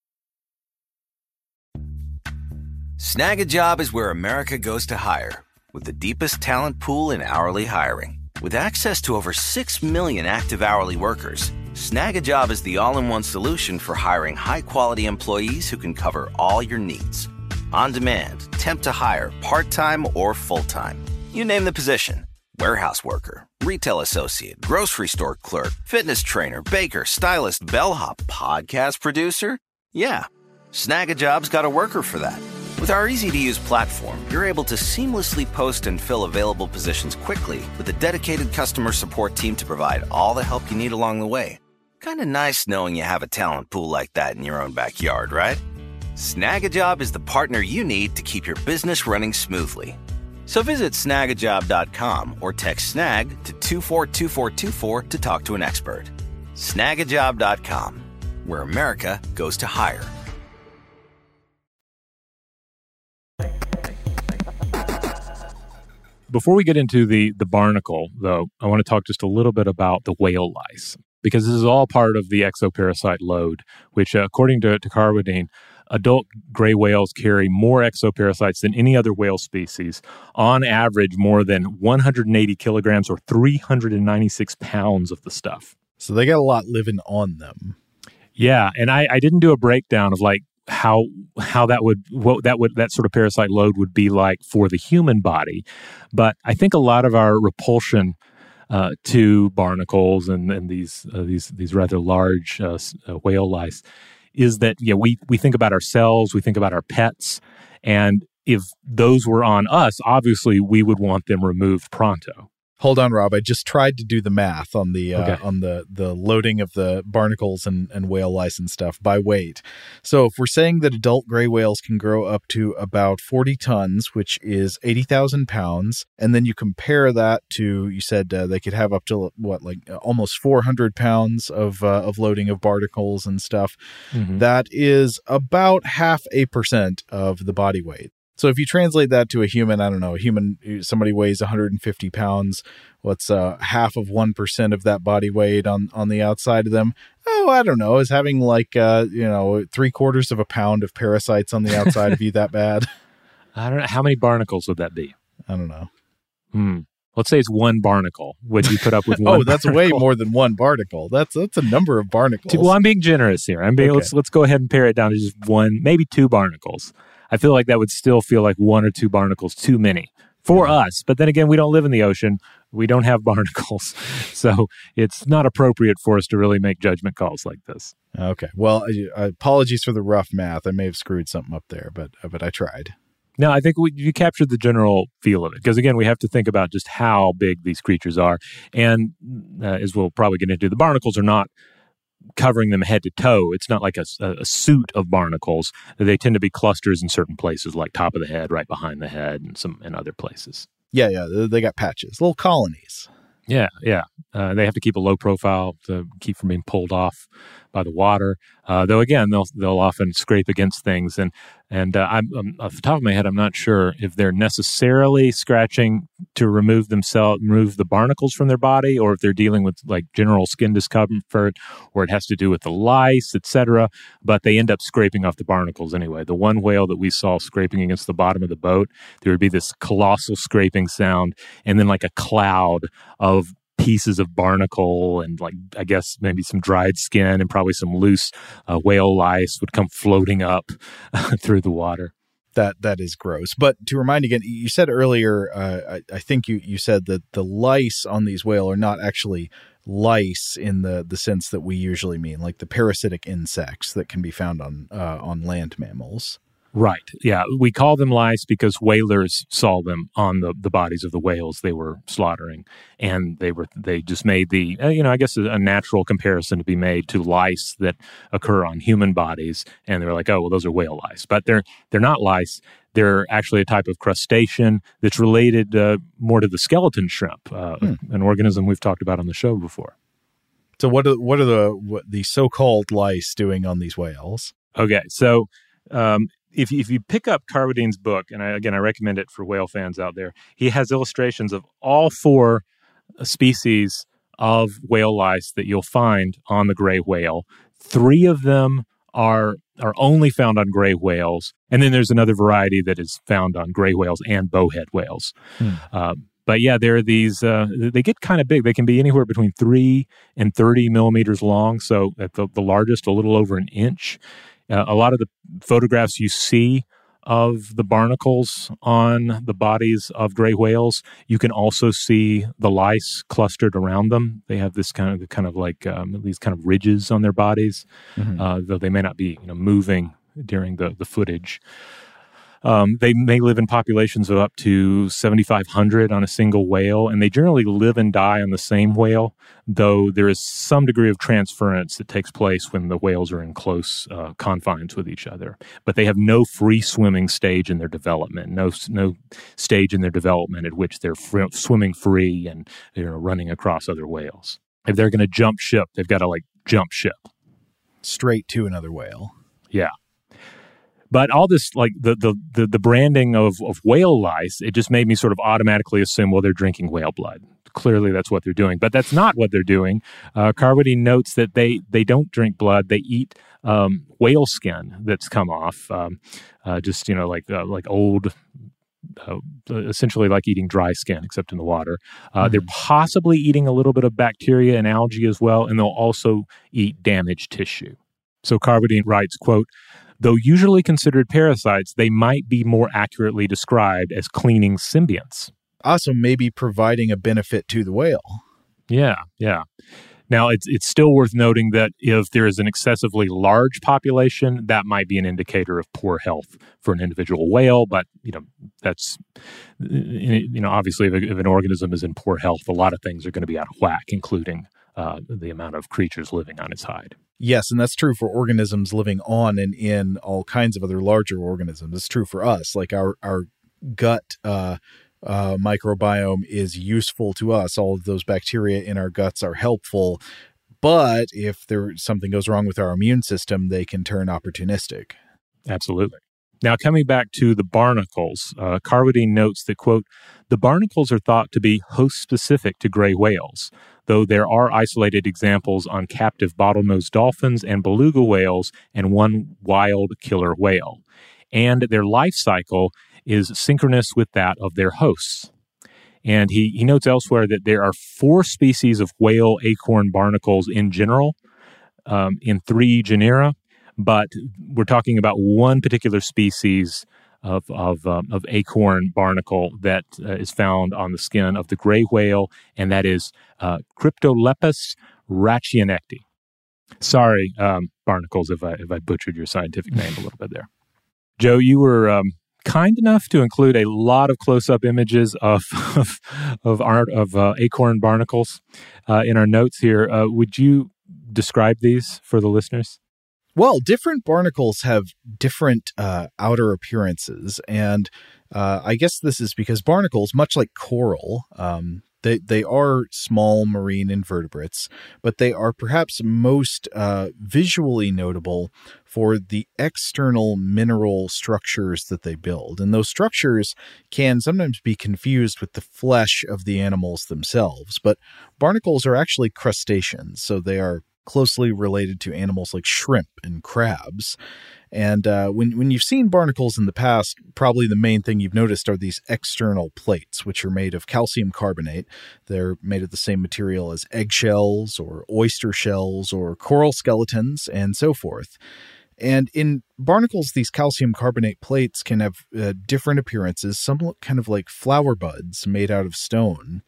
Snag a Job is where America goes to hire, with the deepest talent pool in hourly hiring. With access to over six million active hourly workers, Snag a Job is the all-in-one solution for hiring high-quality employees who can cover all your needs. On demand, temp to hire, part-time or full-time. You name the position. Warehouse worker, retail associate, grocery store clerk, fitness trainer, baker, stylist, bellhop, podcast producer. Yeah, Snag a Job's got a worker for that. With our easy-to-use platform, you're able to seamlessly post and fill available positions quickly with a dedicated customer support team to provide all the help you need along the way. Kind of nice knowing you have a talent pool like that in your own backyard, right? Snag a Job is the partner you need to keep your business running smoothly. So visit snag a job dot com or text SNAG to two four two four two four to talk to an expert. snag a job dot com, where America goes to hire. Before we get into the, the barnacle, though, I want to talk just a little bit about the whale lice, because this is all part of the exoparasite load, which, uh, according to, to Carwadine, adult gray whales carry more exoparasites than any other whale species, on average more than one hundred eighty kilograms or three hundred ninety-six pounds of the stuff. So they got a lot living on them. Yeah, and I, I didn't do a breakdown of like how how that would what that would that sort of parasite load would be like for the human body, but I think a lot of our repulsion uh, to barnacles and, and these uh, these these rather large uh, uh, whale lice is that yeah we we think about ourselves, we think about our pets, and if those were on us, obviously we would want them removed pronto. Hold on, Rob. I just tried to do the math on the uh, okay. on the the loading of the barnacles and, and whale lice and stuff by weight. So if we're saying that adult gray whales can grow up to about forty tons, which is eighty thousand pounds, and then you compare that to, you said uh, they could have up to, what, like uh, almost four hundred pounds of uh, of loading of barnacles and stuff, mm-hmm. that is about half a percent of the body weight. So if you translate that to a human, I don't know, a human, somebody weighs one hundred fifty pounds, what's uh, half of one percent of that body weight on, on the outside of them? Oh, I don't know. Is having like, uh, you know, three quarters of a pound of parasites on the outside be that bad? I don't know. How many barnacles would that be? I don't know. Hmm. Let's say it's one barnacle. Would you put up with one? Oh, that's barnacle? way more than one barnacle. That's that's a number of barnacles. Well, I'm being generous here. I'm being, okay. let's let's go ahead and pare it down to just one, maybe two barnacles. I feel like that would still feel like one or two barnacles too many for yeah. us. But then again, we don't live in the ocean. We don't have barnacles. So it's not appropriate for us to really make judgment calls like this. Okay. Well, uh, apologies for the rough math. I may have screwed something up there, but uh, but I tried. No, I think we, you captured the general feel of it. Because again, we have to think about just how big these creatures are. And uh, as we'll probably get into, the barnacles are not covering them head to toe. It's not like a, a suit of barnacles. They tend to be clusters in certain places, like top of the head, right behind the head, and some and other places. Yeah, yeah, they got patches, little colonies. Yeah, yeah. Uh, they have to keep a low profile to keep from being pulled off by the water. Uh, though again, they'll they'll often scrape against things, and And uh, I'm, um, off the top of my head, I'm not sure if they're necessarily scratching to remove themselves, remove the barnacles from their body, or if they're dealing with like general skin discomfort, or it has to do with the lice, et cetera. But they end up scraping off the barnacles anyway. The one whale that we saw scraping against the bottom of the boat, there would be this colossal scraping sound, and then like a cloud of pieces of barnacle and like, I guess maybe some dried skin and probably some loose uh, whale lice would come floating up through the water. That that is gross. But to remind again, you said earlier, uh, I, I think you, you said that the lice on these whale are not actually lice in the, the sense that we usually mean, like the parasitic insects that can be found on uh, on land mammals. Right. Yeah. We call them lice because whalers saw them on the, the bodies of the whales they were slaughtering. And they were they just made the, uh, you know, I guess a, a natural comparison to be made to lice that occur on human bodies. And they're like, oh, well, those are whale lice. But they're they're not lice. They're actually a type of crustacean that's related uh, more to the skeleton shrimp, uh, hmm. an organism we've talked about on the show before. So what are, what are the, what the so-called lice doing on these whales? Okay. So... Um, If you, if you pick up Carwadine's book, and I, again, I recommend it for whale fans out there, he has illustrations of all four species of whale lice that you'll find on the gray whale. Three of them are are only found on gray whales, and then there's another variety that is found on gray whales and bowhead whales. Hmm. Uh, but yeah, there are these, uh, they get kind of big. They can be anywhere between three and thirty millimeters long, so at the, the largest, a little over an inch. Uh, a lot of the photographs you see of the barnacles on the bodies of gray whales, you can also see the lice clustered around them. They have this kind of kind of like um, these kind of ridges on their bodies, mm-hmm. uh, though they may not be you know moving during the the footage. Um, they may live in populations of up to seventy-five hundred on a single whale, and they generally live and die on the same whale, though there is some degree of transference that takes place when the whales are in close uh, confines with each other. But they have no free-swimming stage in their development, no no stage in their development at which they're fr- swimming free and you know, running across other whales. If they're going to jump ship, they've got to, like, jump ship. Straight to another whale. Yeah. But all this, like the the the, the branding of, of whale lice, it just made me sort of automatically assume, well, they're drinking whale blood. Clearly, that's what they're doing. But that's not what they're doing. Uh, Carwadine notes that they, they don't drink blood. They eat um, whale skin that's come off, um, uh, just, you know, like uh, like old, uh, essentially like eating dry skin, except in the water. Uh, mm-hmm. They're possibly eating a little bit of bacteria and algae as well, and they'll also eat damaged tissue. So Carwadine writes, quote, though usually considered parasites, they might be more accurately described as cleaning symbionts. Also, maybe providing a benefit to the whale. Yeah, yeah. Now, it's it's still worth noting that if there is an excessively large population, that might be an indicator of poor health for an individual whale. But, you know, that's, you know, obviously if, if an organism is in poor health, a lot of things are going to be out of whack, including uh, the amount of creatures living on its hide. Yes, and that's true for organisms living on and in all kinds of other larger organisms. It's true for us. Like our, our gut uh, uh, microbiome is useful to us. All of those bacteria in our guts are helpful. But if there something goes wrong with our immune system, they can turn opportunistic. Absolutely. Now, coming back to the barnacles, uh, Carwadine notes that, quote, the barnacles are thought to be host-specific to gray whales, though there are isolated examples on captive bottlenose dolphins and beluga whales and one wild killer whale. And their life cycle is synchronous with that of their hosts. And he, he notes elsewhere that there are four species of whale acorn barnacles in general, um, in three genera, but we're talking about one particular species of of, um, of acorn barnacle that uh, is found on the skin of the gray whale, and that is uh, Cryptolepis rachianecti. Sorry, um, barnacles, if I if I butchered your scientific name a little bit there. Joe, you were um, kind enough to include a lot of close-up images of of of, art, of uh, acorn barnacles uh, in our notes here. Uh, would you describe these for the listeners? Well, different barnacles have different uh, outer appearances, and uh, I guess this is because barnacles, much like coral, um, They they are small marine invertebrates, but they are perhaps most uh, visually notable for the external mineral structures that they build. And those structures can sometimes be confused with the flesh of the animals themselves. But barnacles are actually crustaceans, so they are closely related to animals like shrimp and crabs. And uh, when, when you've seen barnacles in the past, probably the main thing you've noticed are these external plates, which are made of calcium carbonate. They're made of the same material as eggshells or oyster shells or coral skeletons and so forth. And in barnacles, these calcium carbonate plates can have uh, different appearances. Some look kind of like flower buds made out of stone,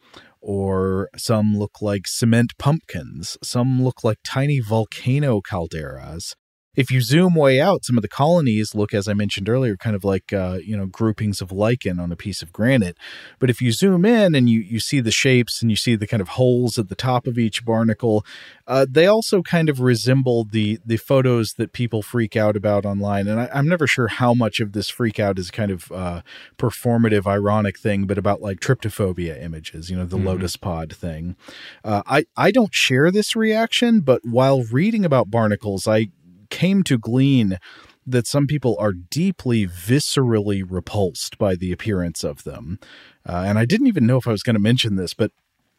or some look like cement pumpkins. Some look like tiny volcano calderas. If you zoom way out, some of the colonies look, as I mentioned earlier, kind of like, uh, you know, groupings of lichen on a piece of granite. But if you zoom in and you, you see the shapes and you see the kind of holes at the top of each barnacle, uh, they also kind of resemble the the photos that people freak out about online. And I, I'm never sure how much of this freak out is kind of uh, performative, ironic thing, but about like tryptophobia images, you know, the mm-hmm. lotus pod thing. Uh, I, I don't share this reaction, but while reading about barnacles, I came to glean that some people are deeply viscerally repulsed by the appearance of them. Uh, and I didn't even know if I was going to mention this, but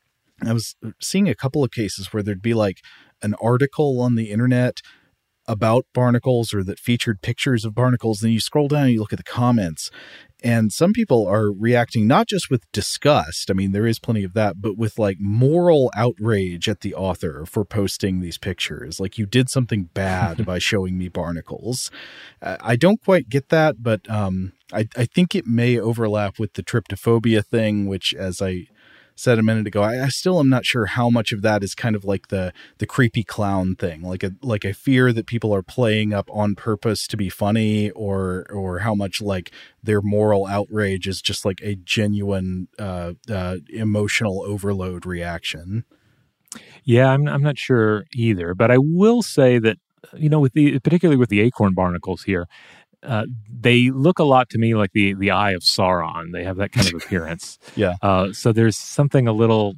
I was seeing a couple of cases where there'd be like an article on the internet about barnacles or that featured pictures of barnacles. Then you scroll down and you look at the comments, and some people are reacting not just with disgust. I mean, there is plenty of that, but with like moral outrage at the author for posting these pictures. Like, you did something bad by showing me barnacles. Uh, I don't quite get that, but um, I, I think it may overlap with the tryptophobia thing, which, as I said a minute ago, I, I still am not sure how much of that is kind of like the the creepy clown thing, like a like a fear that people are playing up on purpose to be funny, or or how much like their moral outrage is just like a genuine uh, uh, emotional overload reaction. Yeah, I'm I'm not sure either, but I will say that, you know, with the particularly with the acorn barnacles here, Uh, they look a lot to me like the the Eye of Sauron. They have that kind of appearance. Yeah. Uh, so there's something a little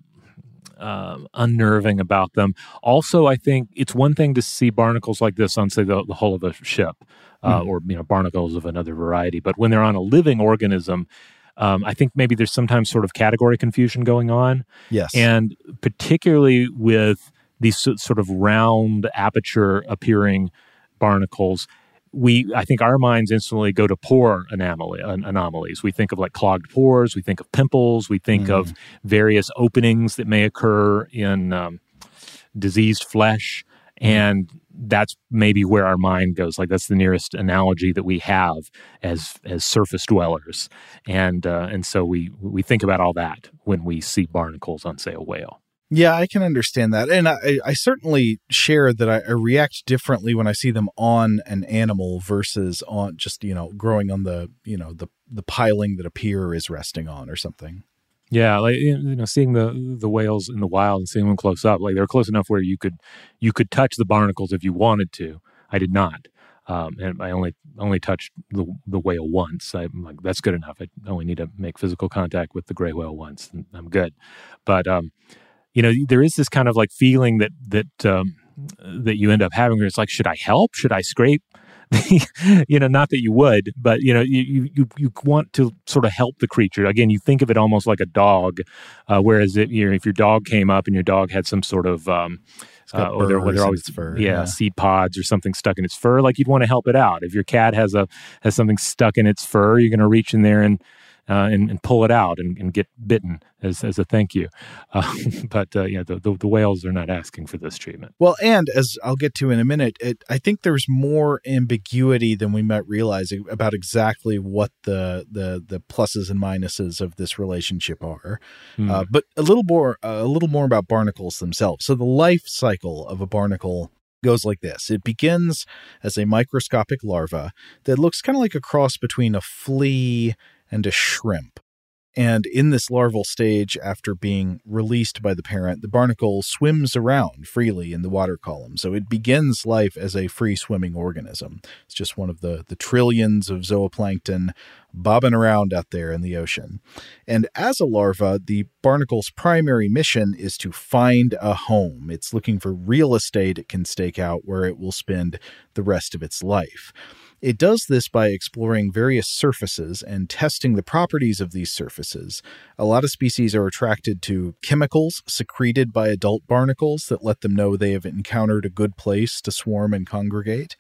uh, unnerving about them. Also, I think it's one thing to see barnacles like this on, say, the, the hull of a ship, uh, mm. or you know, barnacles of another variety. But when they're on a living organism, um, I think maybe there's sometimes sort of category confusion going on. Yes. And particularly with these sort of round aperture appearing barnacles, we, I think our minds instantly go to pore anomaly, anomalies. We think of like clogged pores, we think of pimples, we think mm. of various openings that may occur in um, diseased flesh. And that's maybe where our mind goes. Like, that's the nearest analogy that we have as as surface dwellers. And uh, and so we we think about all that when we see barnacles on, say, a whale. Yeah, I can understand that. And I, I certainly share that I, I react differently when I see them on an animal versus on just, you know, growing on the, you know, the, the piling that a pier is resting on or something. Yeah, like, you know, seeing the the whales in the wild and seeing them close up, like they're close enough where you could you could touch the barnacles if you wanted to. I did not. Um, and I only only touched the the whale once. I'm like, that's good enough. I only need to make physical contact with the gray whale once, and I'm good. But um you know, there is this kind of like feeling that that um, that you end up having where it's like, should I help? Should I scrape? You know, not that you would, but you know, you you you want to sort of help the creature. Again, you think of it almost like a dog, uh, whereas it, you know, if your dog came up and your dog had some sort of um, uh, or they're, they're always fur, yeah, yeah, seed pods or something stuck in its fur, like you'd want to help it out. If your cat has a has something stuck in its fur, you're going to reach in there and. Uh, and, and pull it out and, and get bitten as as a thank you. Uh, but, uh, yeah, the, the, the whales are not asking for this treatment. Well, and as I'll get to in a minute, it, I think there's more ambiguity than we might realize about exactly what the the, the pluses and minuses of this relationship are. Mm. Uh, but a little more uh, a little more about barnacles themselves. So the life cycle of a barnacle goes like this. It begins as a microscopic larva that looks kind of like a cross between a flea and a shrimp. And in this larval stage, after being released by the parent, the barnacle swims around freely in the water column. So it begins life as a free-swimming organism. It's just one of the, the trillions of zooplankton bobbing around out there in the ocean. And as a larva, the barnacle's primary mission is to find a home. It's looking for real estate it can stake out where it will spend the rest of its life. It does this by exploring various surfaces and testing the properties of these surfaces. A lot of species are attracted to chemicals secreted by adult barnacles that let them know they have encountered a good place to swarm and congregate.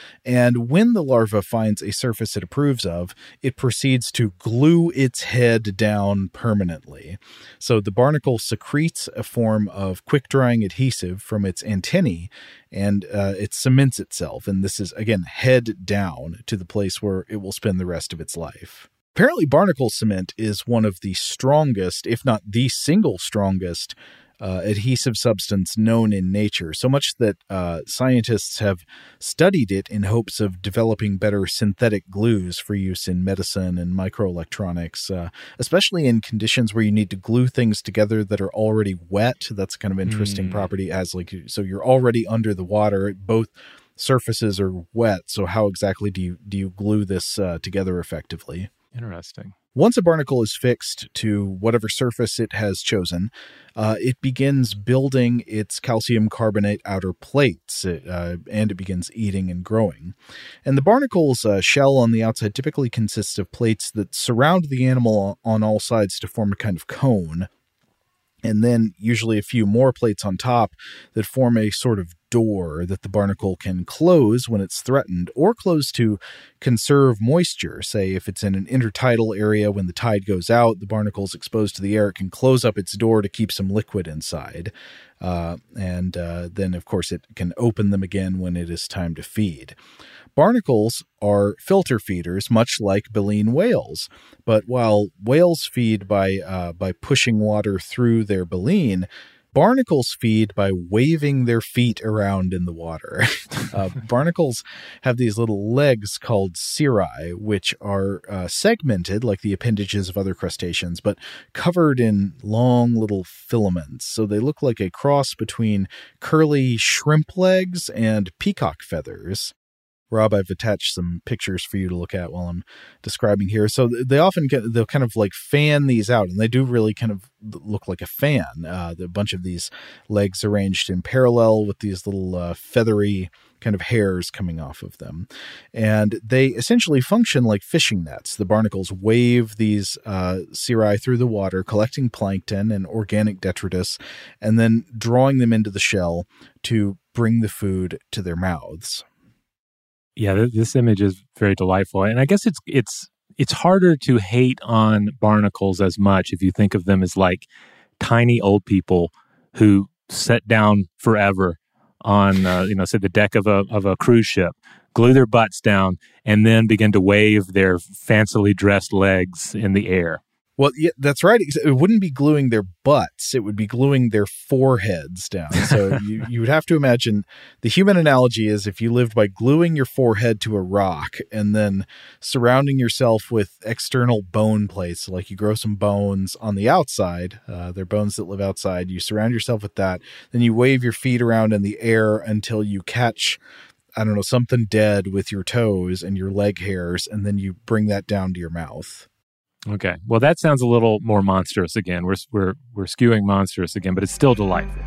And when the larva finds a surface it approves of, it proceeds to glue its head down permanently. So the barnacle secretes a form of quick-drying adhesive from its antennae, and uh, it cements itself. And this is, again, head down to the place where it will spend the rest of its life. Apparently, barnacle cement is one of the strongest, if not the single strongest, Uh, adhesive substance known in nature, so much that uh, scientists have studied it in hopes of developing better synthetic glues for use in medicine and microelectronics, uh, especially in conditions where you need to glue things together that are already wet. That's kind of interesting mm. property as like, so you're already under the water. Both surfaces are wet. So how exactly do you, do you glue this uh, together effectively? Interesting. Once a barnacle is fixed to whatever surface it has chosen, uh, it begins building its calcium carbonate outer plates, uh, and it begins eating and growing. And the barnacle's uh, shell on the outside typically consists of plates that surround the animal on all sides to form a kind of cone, and then usually a few more plates on top that form a sort of door that the barnacle can close when it's threatened, or close to conserve moisture. Say if it's in an intertidal area, when the tide goes out, the barnacle is exposed to the air, it can close up its door to keep some liquid inside. Uh, and uh, then, of course, it can open them again when it is time to feed. Barnacles are filter feeders, much like baleen whales. But while whales feed by uh, by pushing water through their baleen, barnacles feed by waving their feet around in the water. uh, barnacles have these little legs called cirri, which are uh, segmented like the appendages of other crustaceans, but covered in long little filaments. So they look like a cross between curly shrimp legs and peacock feathers. Rob, I've attached some pictures for you to look at while I'm describing here. So they often get, they'll kind of like fan these out, and they do really kind of look like a fan. Uh, a bunch of these legs arranged in parallel with these little uh, feathery kind of hairs coming off of them. And they essentially function like fishing nets. The barnacles wave these uh, cirri through the water, collecting plankton and organic detritus, and then drawing them into the shell to bring the food to their mouths. Yeah, this image is very delightful. And I guess it's it's it's harder to hate on barnacles as much if you think of them as like tiny old people who sit down forever on, uh, you know, say the deck of a of a cruise ship, glue their butts down, and then begin to wave their fancily dressed legs in the air. Well, yeah, that's right. It wouldn't be gluing their butts. It would be gluing their foreheads down. So you, you would have to imagine the human analogy is if you lived by gluing your forehead to a rock and then surrounding yourself with external bone plates. So like you grow some bones on the outside. Uh, they're bones that live outside. You surround yourself with that. Then you wave your feet around in the air until you catch, I don't know, something dead with your toes and your leg hairs. And then you bring that down to your mouth. Okay. Well, that sounds a little more monstrous again. We're we're we're skewing monstrous again, but it's still delightful.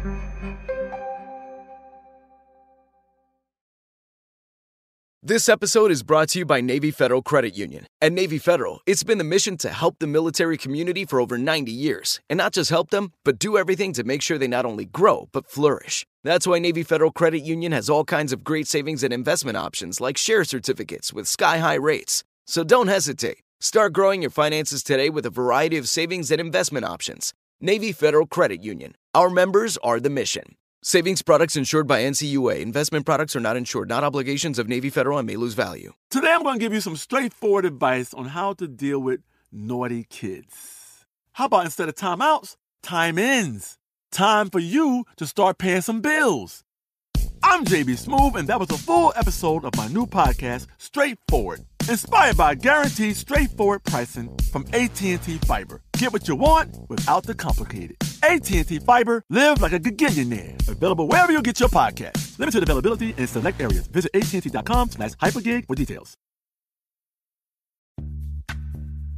This episode is brought to you by Navy Federal Credit Union. At Navy Federal, it's been the mission to help the military community for over ninety years. And not just help them, but do everything to make sure they not only grow, but flourish. That's why Navy Federal Credit Union has all kinds of great savings and investment options like share certificates with sky-high rates. So don't hesitate. Start growing your finances today with a variety of savings and investment options. Navy Federal Credit Union. Our members are the mission. Savings products insured by N C U A. Investment products are not insured, not obligations of Navy Federal and may lose value. Today I'm going to give you some straightforward advice on how to deal with naughty kids. How about instead of timeouts, time-ins? Time for you to start paying some bills. I'm J B Smoove, and that was a full episode of my new podcast, Straightforward, inspired by guaranteed straightforward pricing from A T and T Fiber. Get what you want without the complicated. A T and T Fiber, live like a gigillionaire. Available wherever you get your podcast. Limited availability in select areas. Visit A T and T dot com slash hypergig for details.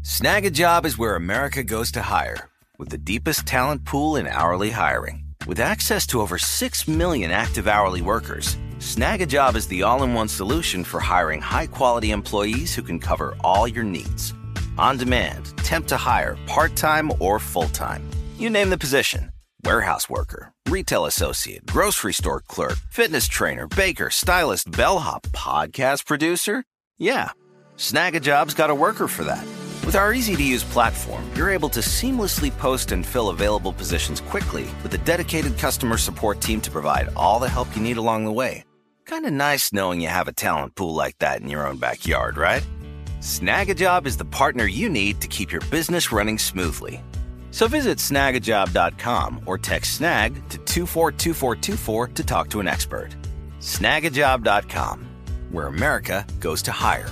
Snag a Job is where America goes to hire, with the deepest talent pool in hourly hiring. With access to over six million active hourly workers, Snag a Job is the all-in-one solution for hiring high-quality employees who can cover all your needs. On demand, temp to hire, part-time or full-time. You name the position. Warehouse worker, retail associate, grocery store clerk, fitness trainer, baker, stylist, bellhop, podcast producer. Yeah, Snag a Job's got a worker for that. With our easy-to-use platform, you're able to seamlessly post and fill available positions quickly with a dedicated customer support team to provide all the help you need along the way. Kind of nice knowing you have a talent pool like that in your own backyard, right? Snag a Job is the partner you need to keep your business running smoothly. So visit snag a job dot com or text snag to two four two four two four to talk to an expert. snag a job dot com, where America goes to hire.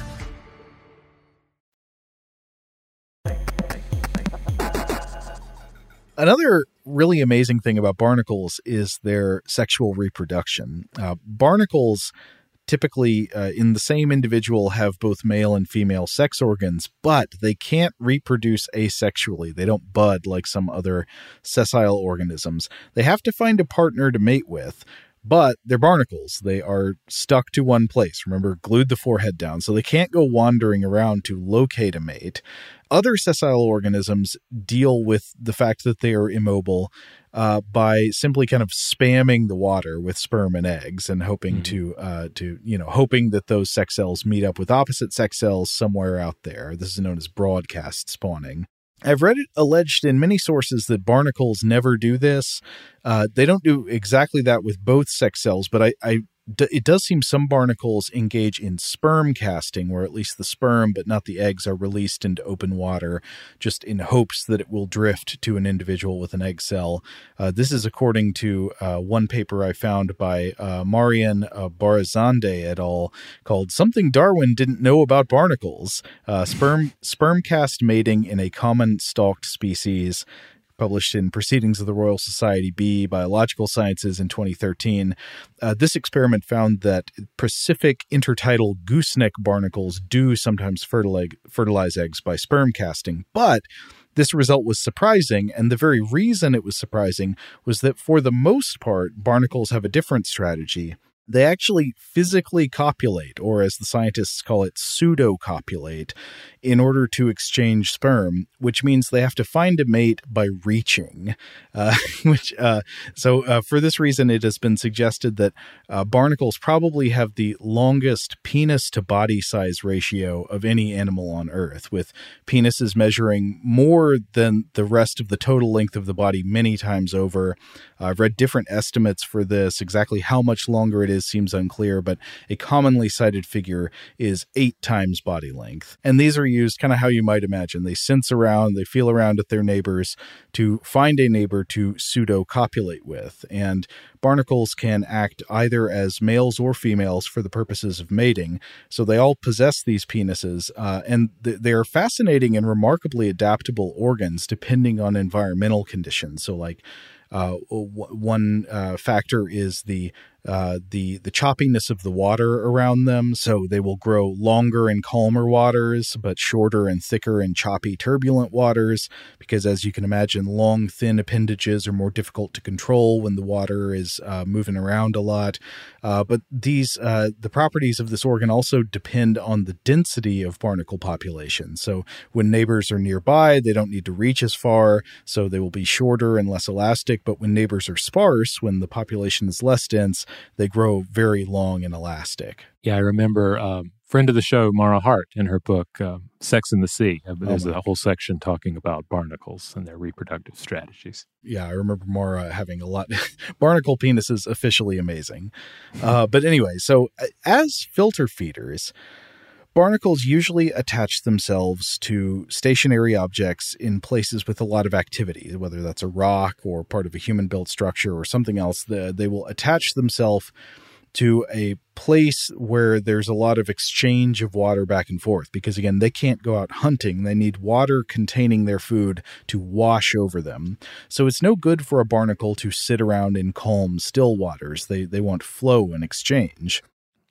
Another really amazing thing about barnacles is their sexual reproduction. Uh, barnacles typically uh, in the same individual have both male and female sex organs, but they can't reproduce asexually. They don't bud like some other sessile organisms. They have to find a partner to mate with, but they're barnacles. They are stuck to one place. Remember, glued the forehead down, so they can't go wandering around to locate a mate. Other sessile organisms deal with the fact that they are immobile uh, by simply kind of spamming the water with sperm and eggs and hoping mm. to, uh, to you know, hoping that those sex cells meet up with opposite sex cells somewhere out there. This is known as broadcast spawning. I've read it alleged in many sources that barnacles never do this. Uh, they don't do exactly that with both sex cells, but I, I it does seem some barnacles engage in sperm casting, where at least the sperm, but not the eggs, are released into open water, just in hopes that it will drift to an individual with an egg cell. Uh, this is according to uh, one paper I found by uh, Marian uh, Barazandeh et al. Called "Something Darwin Didn't Know About Barnacles: uh, Sperm Sperm Cast Mating in a Common Stalked Species," published in Proceedings of the Royal Society B, Biological Sciences in twenty thirteen. Uh, this experiment found that Pacific intertidal gooseneck barnacles do sometimes fertilize, fertilize eggs by sperm casting, but this result was surprising, and the very reason it was surprising was that for the most part, barnacles have a different strategy. They actually physically copulate, or as the scientists call it, pseudo-copulate, in order to exchange sperm, which means they have to find a mate by reaching. Uh, which uh, so uh, for this reason, it has been suggested that uh, barnacles probably have the longest penis-to-body size ratio of any animal on Earth, with penises measuring more than the rest of the total length of the body many times over. Uh, I've read different estimates for this. Exactly how much longer it is seems unclear, but a commonly cited figure is eight times body length. And these are used kind of how you might imagine. They sense around, they feel around at their neighbors to find a neighbor to pseudo-copulate with. And barnacles can act either as males or females for the purposes of mating. So they all possess these penises, uh, and th- they are fascinating and remarkably adaptable organs depending on environmental conditions. So like Uh, one uh, factor is the uh, the the choppiness of the water around them. So they will grow longer in calmer waters, but shorter and thicker in choppy, turbulent waters, because as you can imagine, long, thin appendages are more difficult to control when the water is uh, moving around a lot. Uh, but these uh, the properties of this organ also depend on the density of barnacle population. So when neighbors are nearby, they don't need to reach as far, so they will be shorter and less elastic. But when neighbors are sparse, when the population is less dense, they grow very long and elastic. Yeah, I remember um, friend of the show, Mara Hart, in her book, uh, Sex and the Sea. Uh, there's oh a whole section talking about barnacles and their reproductive strategies. Yeah, I remember Mara having a lot. Barnacle penis is officially amazing. Uh, but anyway, so as filter feeders, barnacles usually attach themselves to stationary objects in places with a lot of activity, whether that's a rock or part of a human-built structure or something else. The, they will attach themselves to a place where there's a lot of exchange of water back and forth, because, again, they can't go out hunting. They need water containing their food to wash over them. So it's no good for a barnacle to sit around in calm, still waters. They, they want flow and exchange.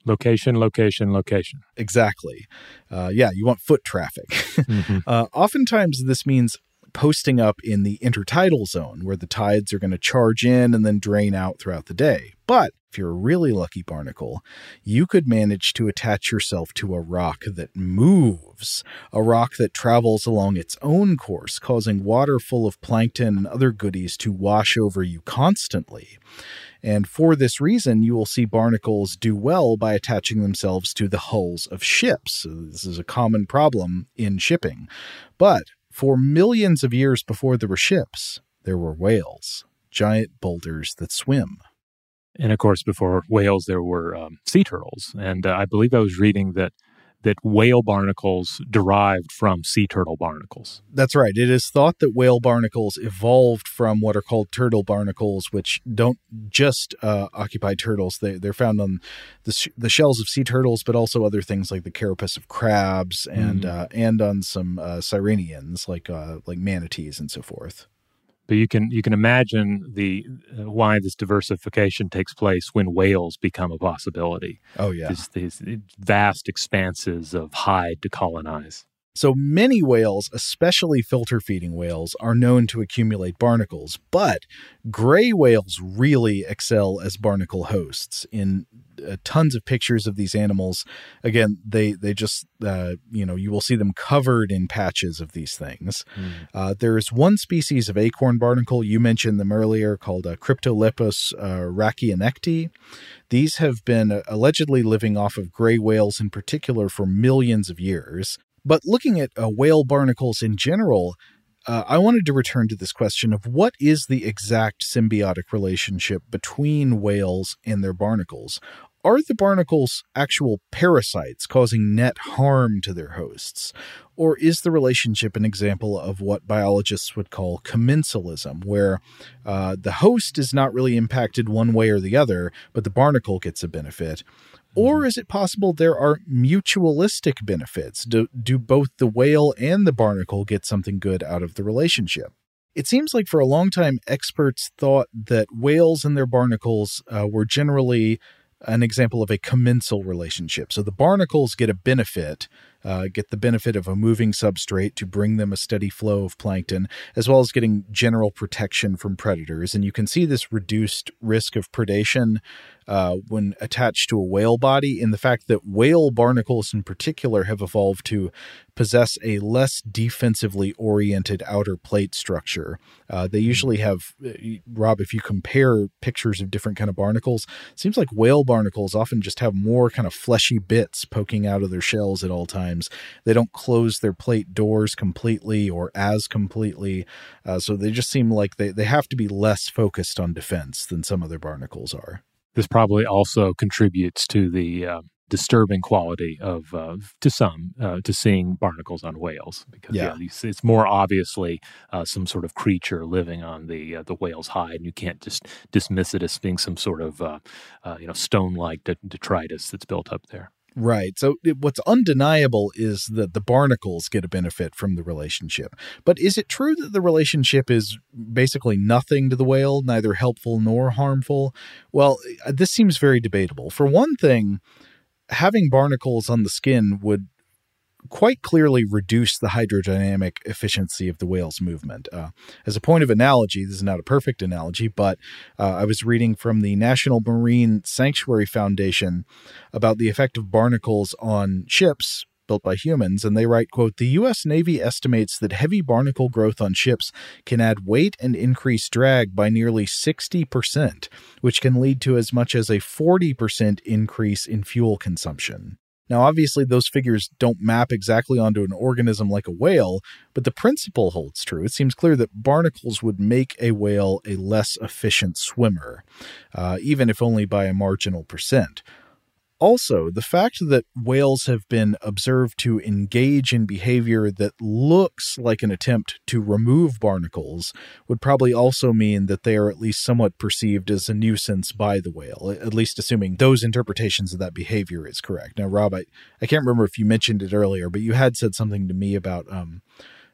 Location, location, location. Exactly. Uh, yeah, you want foot traffic. Mm-hmm. uh, oftentimes, this means posting up in the intertidal zone where the tides are going to charge in and then drain out throughout the day. But if you're a really lucky barnacle, you could manage to attach yourself to a rock that moves, a rock that travels along its own course, causing water full of plankton and other goodies to wash over you constantly. And for this reason, you will see barnacles do well by attaching themselves to the hulls of ships. So this is a common problem in shipping. But for millions of years before there were ships, there were whales, giant boulders that swim. And of course, before whales, there were um, sea turtles. And uh, I believe I was reading that that whale barnacles derived from sea turtle barnacles. That's right. It is thought that whale barnacles evolved from what are called turtle barnacles, which don't just uh, occupy turtles. They, they're found on the, sh- the shells of sea turtles, but also other things like the carapace of crabs and mm. uh, and on some uh, sirenians like uh, like manatees and so forth. But you can you can imagine the uh, why this diversification takes place when whales become a possibility. Oh, yeah. These, these vast expanses of hide to colonize. So many whales, especially filter-feeding whales, are known to accumulate barnacles, but gray whales really excel as barnacle hosts. In uh, tons of pictures of these animals, again, they they just, uh, you know, you will see them covered in patches of these things. Mm. Uh, there's one species of acorn barnacle, you mentioned them earlier, called uh, Cryptolepis uh, rachionecti. These have been uh, allegedly living off of gray whales in particular for millions of years. But looking at uh, whale barnacles in general, uh, I wanted to return to this question of what is the exact symbiotic relationship between whales and their barnacles? Are the barnacles actual parasites causing net harm to their hosts? Or is the relationship an example of what biologists would call commensalism, where uh, the host is not really impacted one way or the other, but the barnacle gets a benefit? Or is it possible there are mutualistic benefits? Do, do both the whale and the barnacle get something good out of the relationship? It seems like for a long time, experts thought that whales and their barnacles uh, were generally an example of a commensal relationship. So the barnacles get a benefit, uh, get the benefit of a moving substrate to bring them a steady flow of plankton, as well as getting general protection from predators. And you can see this reduced risk of predation uh, when attached to a whale body in the fact that whale barnacles in particular have evolved to possess a less defensively oriented outer plate structure. Uh, they usually have, Rob, if you compare pictures of different kind of barnacles, it seems like whale barnacles often just have more kind of fleshy bits poking out of their shells at all times. They don't close their plate doors completely or as completely. Uh, so they just seem like they, they have to be less focused on defense than some other barnacles are. This probably also contributes to the uh, disturbing quality of, uh, to some, uh, to seeing barnacles on whales, because yeah. Yeah, it's more obviously uh, some sort of creature living on the uh, the whale's hide, and you can't just dismiss it as being some sort of uh, uh, you know stone-like detritus that's built up there. Right. So it, what's undeniable is that the barnacles get a benefit from the relationship. But is it true that the relationship is basically nothing to the whale, neither helpful nor harmful? Well, this seems very debatable. For one thing, having barnacles on the skin would quite clearly reduce the hydrodynamic efficiency of the whale's movement. Uh, as a point of analogy, this is not a perfect analogy, but uh, I was reading from the National Marine Sanctuary Foundation about the effect of barnacles on ships built by humans, and they write, quote, "The U S Navy estimates that heavy barnacle growth on ships can add weight and increase drag by nearly sixty percent, which can lead to as much as a forty percent increase in fuel consumption." Now, obviously, those figures don't map exactly onto an organism like a whale, but the principle holds true. It seems clear that barnacles would make a whale a less efficient swimmer, uh, even if only by a marginal percent. Also, the fact that whales have been observed to engage in behavior that looks like an attempt to remove barnacles would probably also mean that they are at least somewhat perceived as a nuisance by the whale, at least assuming those interpretations of that behavior is correct. Now, Rob, I, I can't remember if you mentioned it earlier, but you had said something to me about um,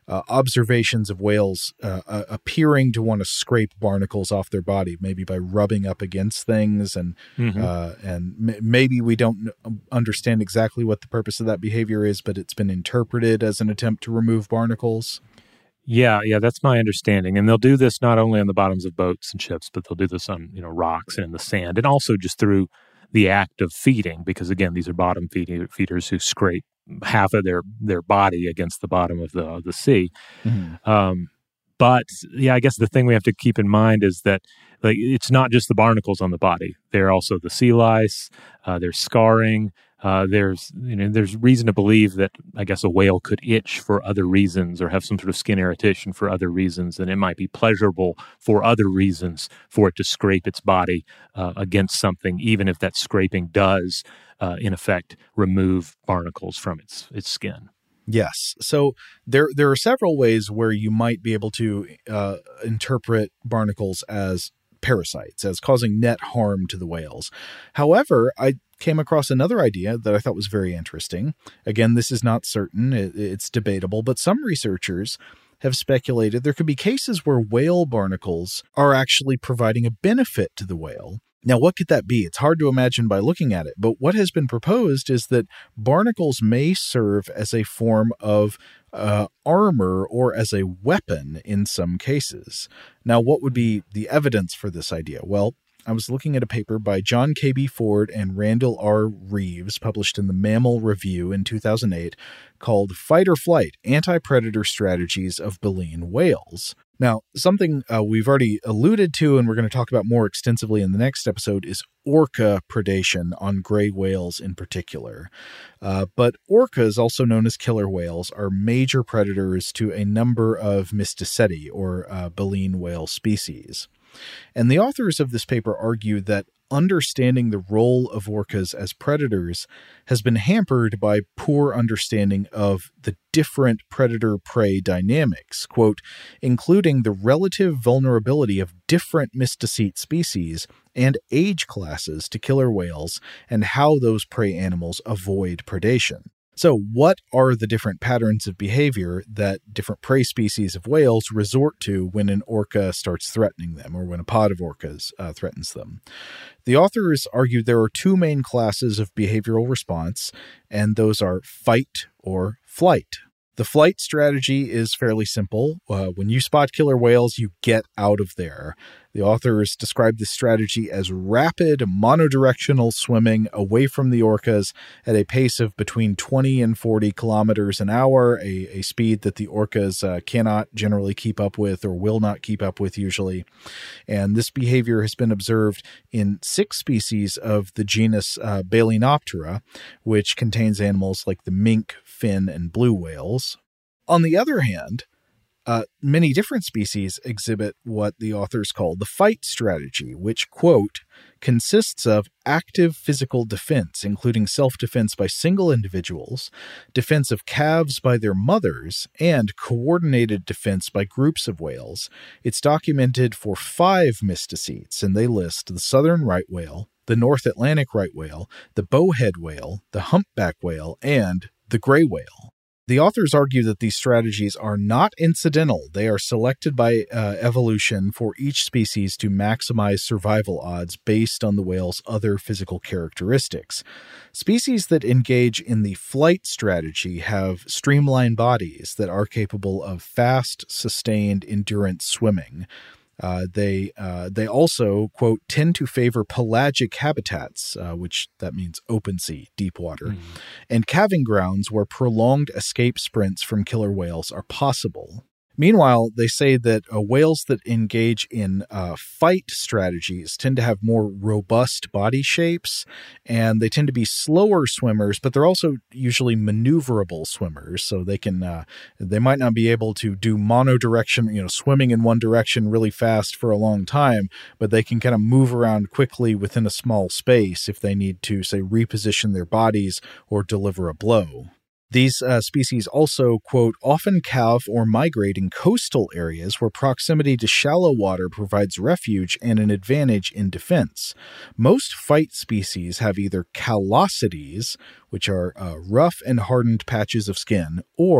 uh, observations of whales uh, uh, appearing to want to scrape barnacles off their body, maybe by rubbing up against things. And mm-hmm. uh, and m- maybe we don't understand exactly what the purpose of that behavior is, but it's been interpreted as an attempt to remove barnacles. Yeah, yeah, that's my understanding. And they'll do this not only on the bottoms of boats and ships, but they'll do this on, you know, rocks and in the sand, and also just through the act of feeding, because again, these are bottom feed- feeders who scrape half of their, their body against the bottom of the the sea. Mm-hmm. Um, but yeah, I guess the thing we have to keep in mind is that like it's not just the barnacles on the body. They're also the sea lice. Uh, there's scarring. Uh, there's you know there's reason to believe that I guess a whale could itch for other reasons or have some sort of skin irritation for other reasons, and it might be pleasurable for other reasons for it to scrape its body uh, against something, even if that scraping does, uh, in effect, remove barnacles from its its skin. Yes. So there there are several ways where you might be able to uh, interpret barnacles as parasites, as causing net harm to the whales. However, I came across another idea that I thought was very interesting. Again, this is not certain, it, it's debatable, but some researchers have speculated there could be cases where whale barnacles are actually providing a benefit to the whale. Now, what could that be? It's hard to imagine by looking at it, but what has been proposed is that barnacles may serve as a form of uh, armor or as a weapon in some cases. Now, what would be the evidence for this idea? Well, I was looking at a paper by John K B Ford and Randall R. Reeves, published in the Mammal Review in two thousand eight, called Fight or Flight: Anti-Predator Strategies of Baleen Whales. Now, something uh, we've already alluded to and we're going to talk about more extensively in the next episode is orca predation on gray whales in particular. Uh, but orcas, also known as killer whales, are major predators to a number of Mysticeti, or uh, baleen whale species. And the authors of this paper argue that understanding the role of orcas as predators has been hampered by poor understanding of the different predator-prey dynamics, quote, including the relative vulnerability of different Mysticeti species and age classes to killer whales and how those prey animals avoid predation. So what are the different patterns of behavior that different prey species of whales resort to when an orca starts threatening them, or when a pod of orcas uh, threatens them? The authors argued there are two main classes of behavioral response, and those are fight or flight. The flight strategy is fairly simple. Uh, when you spot killer whales, you get out of there. The authors describe this strategy as rapid, monodirectional swimming away from the orcas at a pace of between twenty and forty kilometers an hour, a, a speed that the orcas uh, cannot generally keep up with or will not keep up with usually. And this behavior has been observed in six species of the genus uh, Balaenoptera, which contains animals like the mink, fin, and blue whales. On the other hand, Uh, many different species exhibit what the authors call the fight strategy, which, quote, consists of active physical defense, including self-defense by single individuals, defense of calves by their mothers, and coordinated defense by groups of whales. It's documented for five mysticetes, and they list the southern right whale, the North Atlantic right whale, the bowhead whale, the humpback whale, and the gray whale. The authors argue that these strategies are not incidental. They are selected by uh, evolution for each species to maximize survival odds based on the whale's other physical characteristics. Species that engage in the flight strategy have streamlined bodies that are capable of fast, sustained endurance swimming. Uh, they uh, they also, quote, tend to favor pelagic habitats, uh, which that means open sea, deep water, mm. and calving grounds where prolonged escape sprints from killer whales are possible. Meanwhile, they say that uh, whales that engage in uh, fight strategies tend to have more robust body shapes, and they tend to be slower swimmers, but they're also usually maneuverable swimmers. So they can, uh, they might not be able to do monodirection, you know, swimming in one direction really fast for a long time, but they can kind of move around quickly within a small space if they need to, say, reposition their bodies or deliver a blow. These uh, species also, quote, often calve or migrate in coastal areas where proximity to shallow water provides refuge and an advantage in defense. Most fight species have either callosities, which are uh, rough and hardened patches of skin, or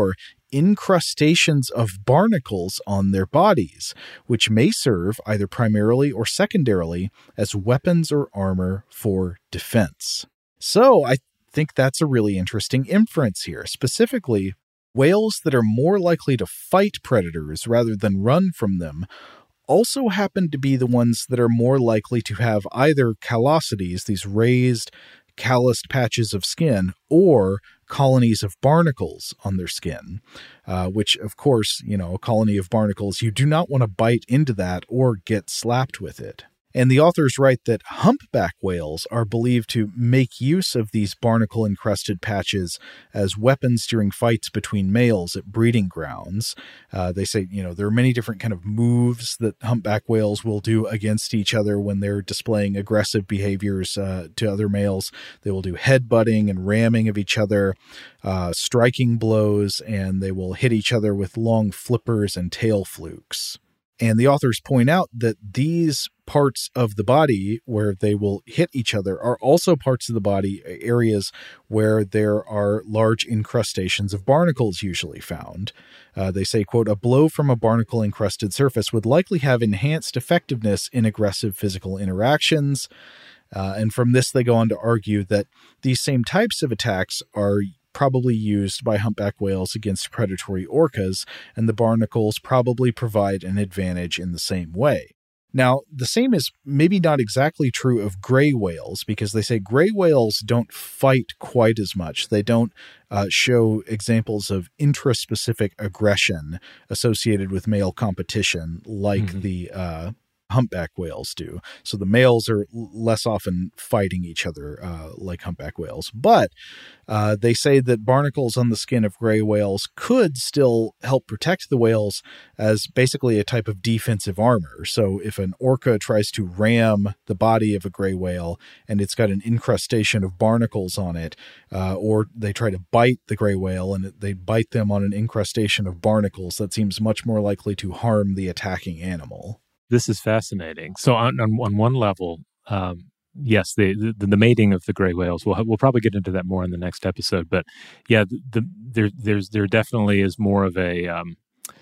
incrustations of barnacles on their bodies, which may serve either primarily or secondarily as weapons or armor for defense. So I think that's a really interesting inference here. Specifically, whales that are more likely to fight predators rather than run from them also happen to be the ones that are more likely to have either callosities, these raised, calloused patches of skin, or colonies of barnacles on their skin, uh, which, of course, you know, a colony of barnacles, you do not want to bite into that or get slapped with it. And the authors write that humpback whales are believed to make use of these barnacle-encrusted patches as weapons during fights between males at breeding grounds. Uh, they say, you know, there are many different kind of moves that humpback whales will do against each other when they're displaying aggressive behaviors uh, to other males. They will do headbutting and ramming of each other, uh, striking blows, and they will hit each other with long flippers and tail flukes. And the authors point out that these parts of the body where they will hit each other are also parts of the body, areas where there are large incrustations of barnacles usually found. Uh, they say, quote, a blow from a barnacle-encrusted surface would likely have enhanced effectiveness in aggressive physical interactions. Uh, and from this, they go on to argue that these same types of attacks are probably used by humpback whales against predatory orcas, and the barnacles probably provide an advantage in the same way. Now, the same is maybe not exactly true of gray whales, because they say gray whales don't fight quite as much. They don't uh, show examples of intraspecific aggression associated with male competition like mm-hmm. the uh, humpback whales do. So the males are less often fighting each other uh, like humpback whales. But uh, they say that barnacles on the skin of gray whales could still help protect the whales as basically a type of defensive armor. So if an orca tries to ram the body of a gray whale and it's got an incrustation of barnacles on it, uh, or they try to bite the gray whale and they bite them on an incrustation of barnacles, that seems much more likely to harm the attacking animal. This is fascinating. So on on, on one level, um, yes, the, the the mating of the gray whales. We'll we'll probably get into that more in the next episode. But yeah, the, the there there's there definitely is more of a um,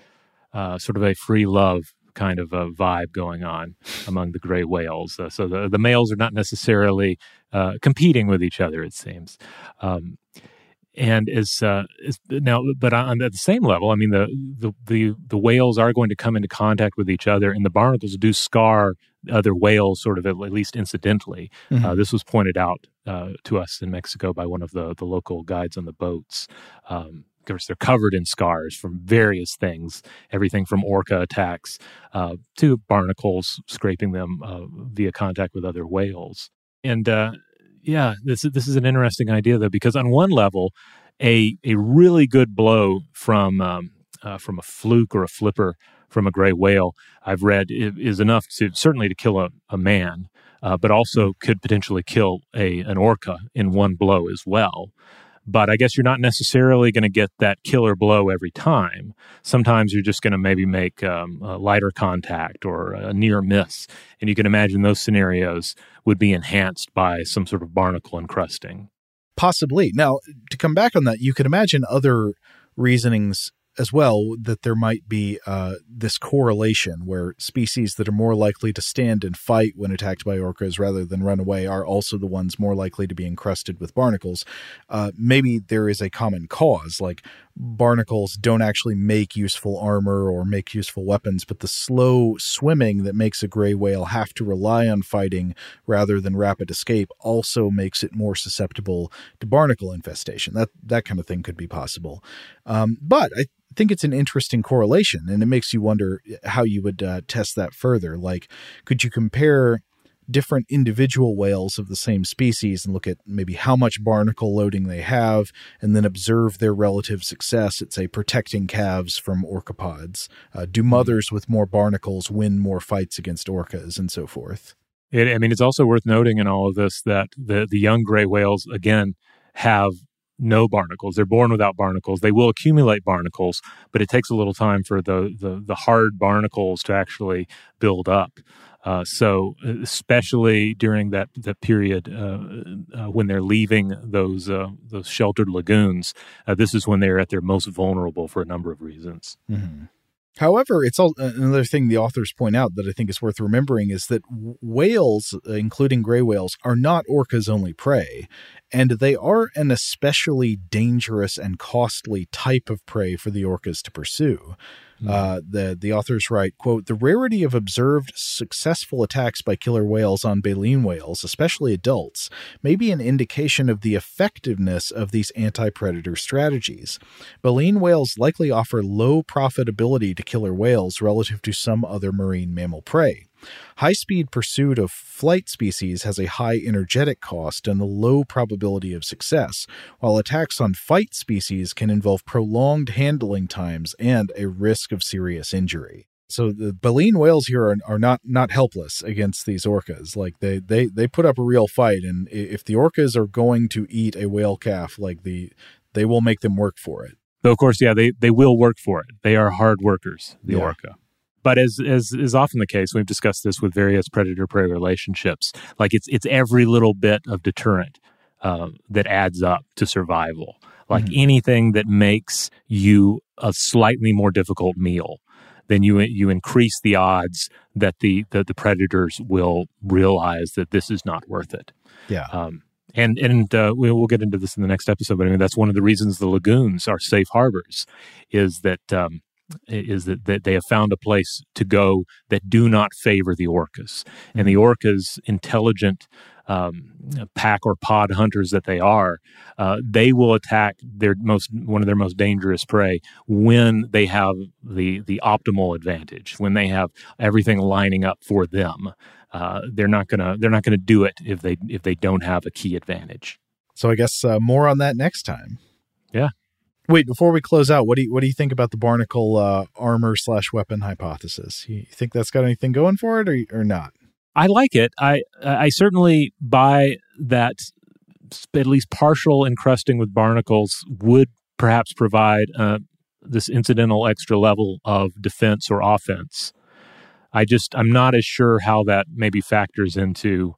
uh, sort of a free love kind of a vibe going on among the gray whales. Uh, so the the males are not necessarily uh, competing with each other, it seems. Um, And is, uh, is now, but on at the same level, I mean, the, the the the whales are going to come into contact with each other, and the barnacles do scar other whales, sort of at least incidentally. Mm-hmm. Uh, this was pointed out uh, to us in Mexico by one of the the local guides on the boats. Um, of course, they're covered in scars from various things, everything from orca attacks uh, to barnacles scraping them uh, via contact with other whales, and. Uh, Yeah, this is this is an interesting idea though, because on one level, a a really good blow from um, uh, from a fluke or a flipper from a gray whale, I've read, is enough to certainly to kill a, a man, uh, but also could potentially kill a an orca in one blow as well. But I guess you're not necessarily going to get that killer blow every time. Sometimes you're just going to maybe make um, a lighter contact or a near miss. And you can imagine those scenarios would be enhanced by some sort of barnacle encrusting. Possibly. Now, to come back on that, you could imagine other reasonings as well, that there might be uh, this correlation where species that are more likely to stand and fight when attacked by orcas rather than run away are also the ones more likely to be encrusted with barnacles. Uh, maybe there is a common cause, like barnacles don't actually make useful armor or make useful weapons, but the slow swimming that makes a gray whale have to rely on fighting rather than rapid escape also makes it more susceptible to barnacle infestation. That that kind of thing could be possible. Um, but I I think it's an interesting correlation, and it makes you wonder how you would uh, test that further. Like, could you compare different individual whales of the same species and look at maybe how much barnacle loading they have, and then observe their relative success at, say, protecting calves from orcapods? Uh, do mothers with more barnacles win more fights against orcas, and so forth? It, I mean, it's also worth noting in all of this that the, the young gray whales, again, have no barnacles. They're born without barnacles. They will accumulate barnacles, but it takes a little time for the the, the hard barnacles to actually build up. Uh, so especially during that, that period uh, uh, when they're leaving those uh, those sheltered lagoons, uh, this is when they're at their most vulnerable for a number of reasons. Mm-hmm. However, it's all, another thing the authors point out that I think is worth remembering is that whales, including gray whales, are not orcas' only prey, and they are an especially dangerous and costly type of prey for the orcas to pursue. Mm-hmm. Uh, the, the authors write, quote, "The rarity of observed successful attacks by killer whales on baleen whales, especially adults, may be an indication of the effectiveness of these anti-predator strategies. Baleen whales likely offer low profitability to killer whales relative to some other marine mammal prey. High-speed pursuit of flight species has a high energetic cost and a low probability of success, while attacks on fight species can involve prolonged handling times and a risk of serious injury." So the baleen whales here are, are not not helpless against these orcas. Like they, they they put up a real fight, and if the orcas are going to eat a whale calf, like the they will make them work for it. So of course, yeah, they they will work for it. They are hard workers, the Yeah. orca. But as, as is often the case, we've discussed this with various predator-prey relationships, like it's it's every little bit of deterrent uh, that adds up to survival. Like Mhm. anything that makes you a slightly more difficult meal, then you you increase the odds that the, that the predators will realize that this is not worth it. Yeah. Um, and and uh, we'll, we'll get into this in the next episode, but I mean, that's one of the reasons the lagoons are safe harbors, is that... Um, is that, that they have found a place to go that do not favor the orcas. And the orcas, intelligent um, pack or pod hunters that they are, uh, they will attack their most one of their most dangerous prey when they have the the optimal advantage, when they have everything lining up for them. Uh, they're not gonna they're not gonna do it if they if they don't have a key advantage. So I guess uh, more on that next time. Yeah. Wait, before we close out, what do you what do you think about the barnacle uh, armor slash weapon hypothesis? You think that's got anything going for it, or or not? I like it. I I certainly buy that. At least partial encrusting with barnacles would perhaps provide uh, this incidental extra level of defense or offense. I just I'm not as sure how that maybe factors into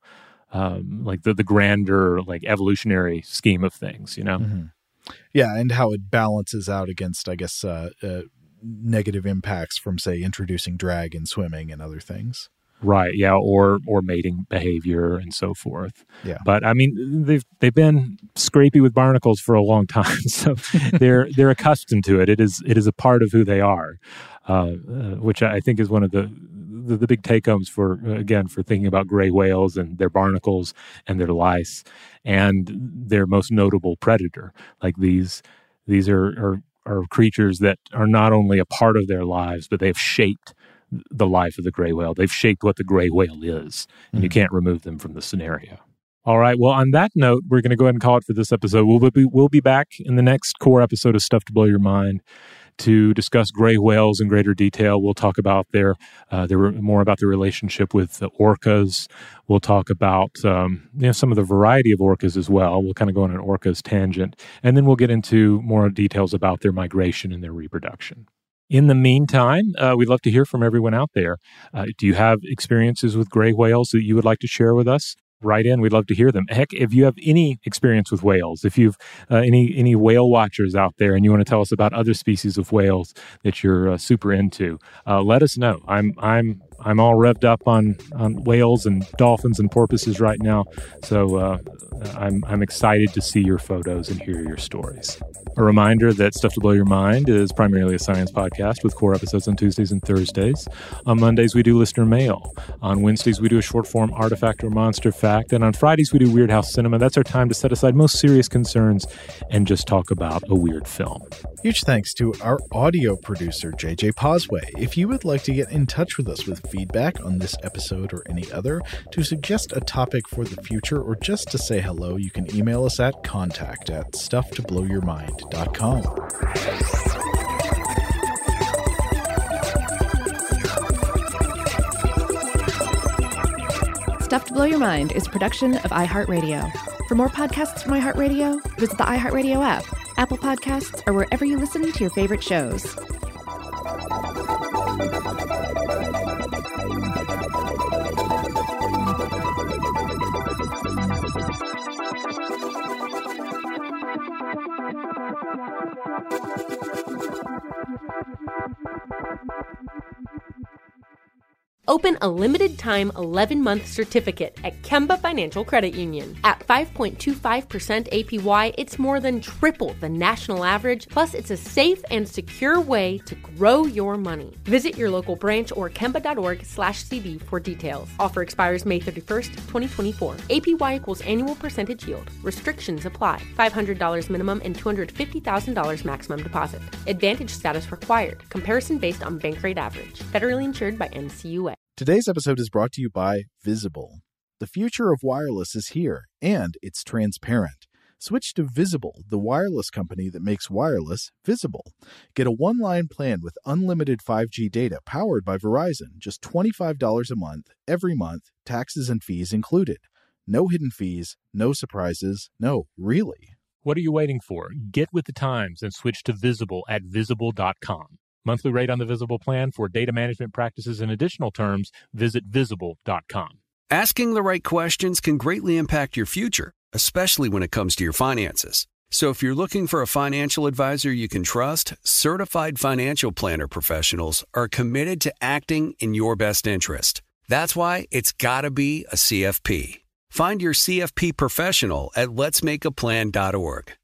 um, like the the grander like evolutionary scheme of things. You know. Mm-hmm. Yeah, and how it balances out against, I guess, uh, uh, negative impacts from, say, introducing drag in swimming and other things. Right. Yeah. Or or mating behavior and so forth. Yeah. But I mean, they've they've been scrapey with barnacles for a long time, so they're they're accustomed to it. It is it is a part of who they are, uh, uh, which I think is one of the the, the big take homes for again for thinking about gray whales and their barnacles and their lice and their most notable predator. Like these these are are, are creatures that are not only a part of their lives, but they've shaped the life of the gray whale. They've shaped what the gray whale is, and mm-hmm. you can't remove them from the scenario. All right. Well, on that note, we're going to go ahead and call it for this episode. We'll be, we'll be back in the next core episode of Stuff to Blow Your Mind to discuss gray whales in greater detail. We'll talk about their, uh, their more about the relationship with the orcas. We'll talk about um, you know, some of the variety of orcas as well. We'll kind of go on an orcas tangent, and then we'll get into more details about their migration and their reproduction. In the meantime, uh, we'd love to hear from everyone out there. Uh, do you have experiences with gray whales that you would like to share with us? Write in. We'd love to hear them. Heck, if you have any experience with whales, if you've uh, any any whale watchers out there and you want to tell us about other species of whales that you're uh, super into, uh, let us know. I'm I'm I'm all revved up on, on whales and dolphins and porpoises right now, so uh, I'm I'm excited to see your photos and hear your stories. A reminder that Stuff to Blow Your Mind is primarily a science podcast with core episodes on Tuesdays and Thursdays. On Mondays, we do listener mail. On Wednesdays, we do a short-form artifact or monster fact. And on Fridays, we do Weird House Cinema. That's our time to set aside most serious concerns and just talk about a weird film. Huge thanks to our audio producer, J J Posway. If you would like to get in touch with us with feedback on this episode or any other, to suggest a topic for the future, or just to say hello, you can email us at contact at stuff to blow your mind dot com. Stuff to Blow Your Mind is a production of iHeartRadio. For more podcasts from iHeartRadio, visit the iHeartRadio app, Apple Podcasts, or wherever you listen to your favorite shows. Open a limited-time eleven-month certificate at Kemba Financial Credit Union. At five point two five percent A P Y, it's more than triple the national average, plus it's a safe and secure way to grow your money. Visit your local branch or kemba.org slash CD for details. Offer expires May thirty-first, twenty twenty-four. A P Y equals annual percentage yield. Restrictions apply. five hundred dollars minimum and two hundred fifty thousand dollars maximum deposit. Advantage status required. Comparison based on bank rate average. Federally insured by N C U A. Today's episode is brought to you by Visible. The future of wireless is here, and it's transparent. Switch to Visible, the wireless company that makes wireless visible. Get a one-line plan with unlimited five G data powered by Verizon, just twenty-five dollars a month, every month, taxes and fees included. No hidden fees, no surprises, no, really. What are you waiting for? Get with the times and switch to Visible at visible dot com. Monthly rate on the Visible plan. For data management practices and additional terms, visit visible dot com. Asking the right questions can greatly impact your future, especially when it comes to your finances. So if you're looking for a financial advisor you can trust, certified financial planner professionals are committed to acting in your best interest. That's why it's got to be a C F P. Find your C F P professional at lets make a plan dot org.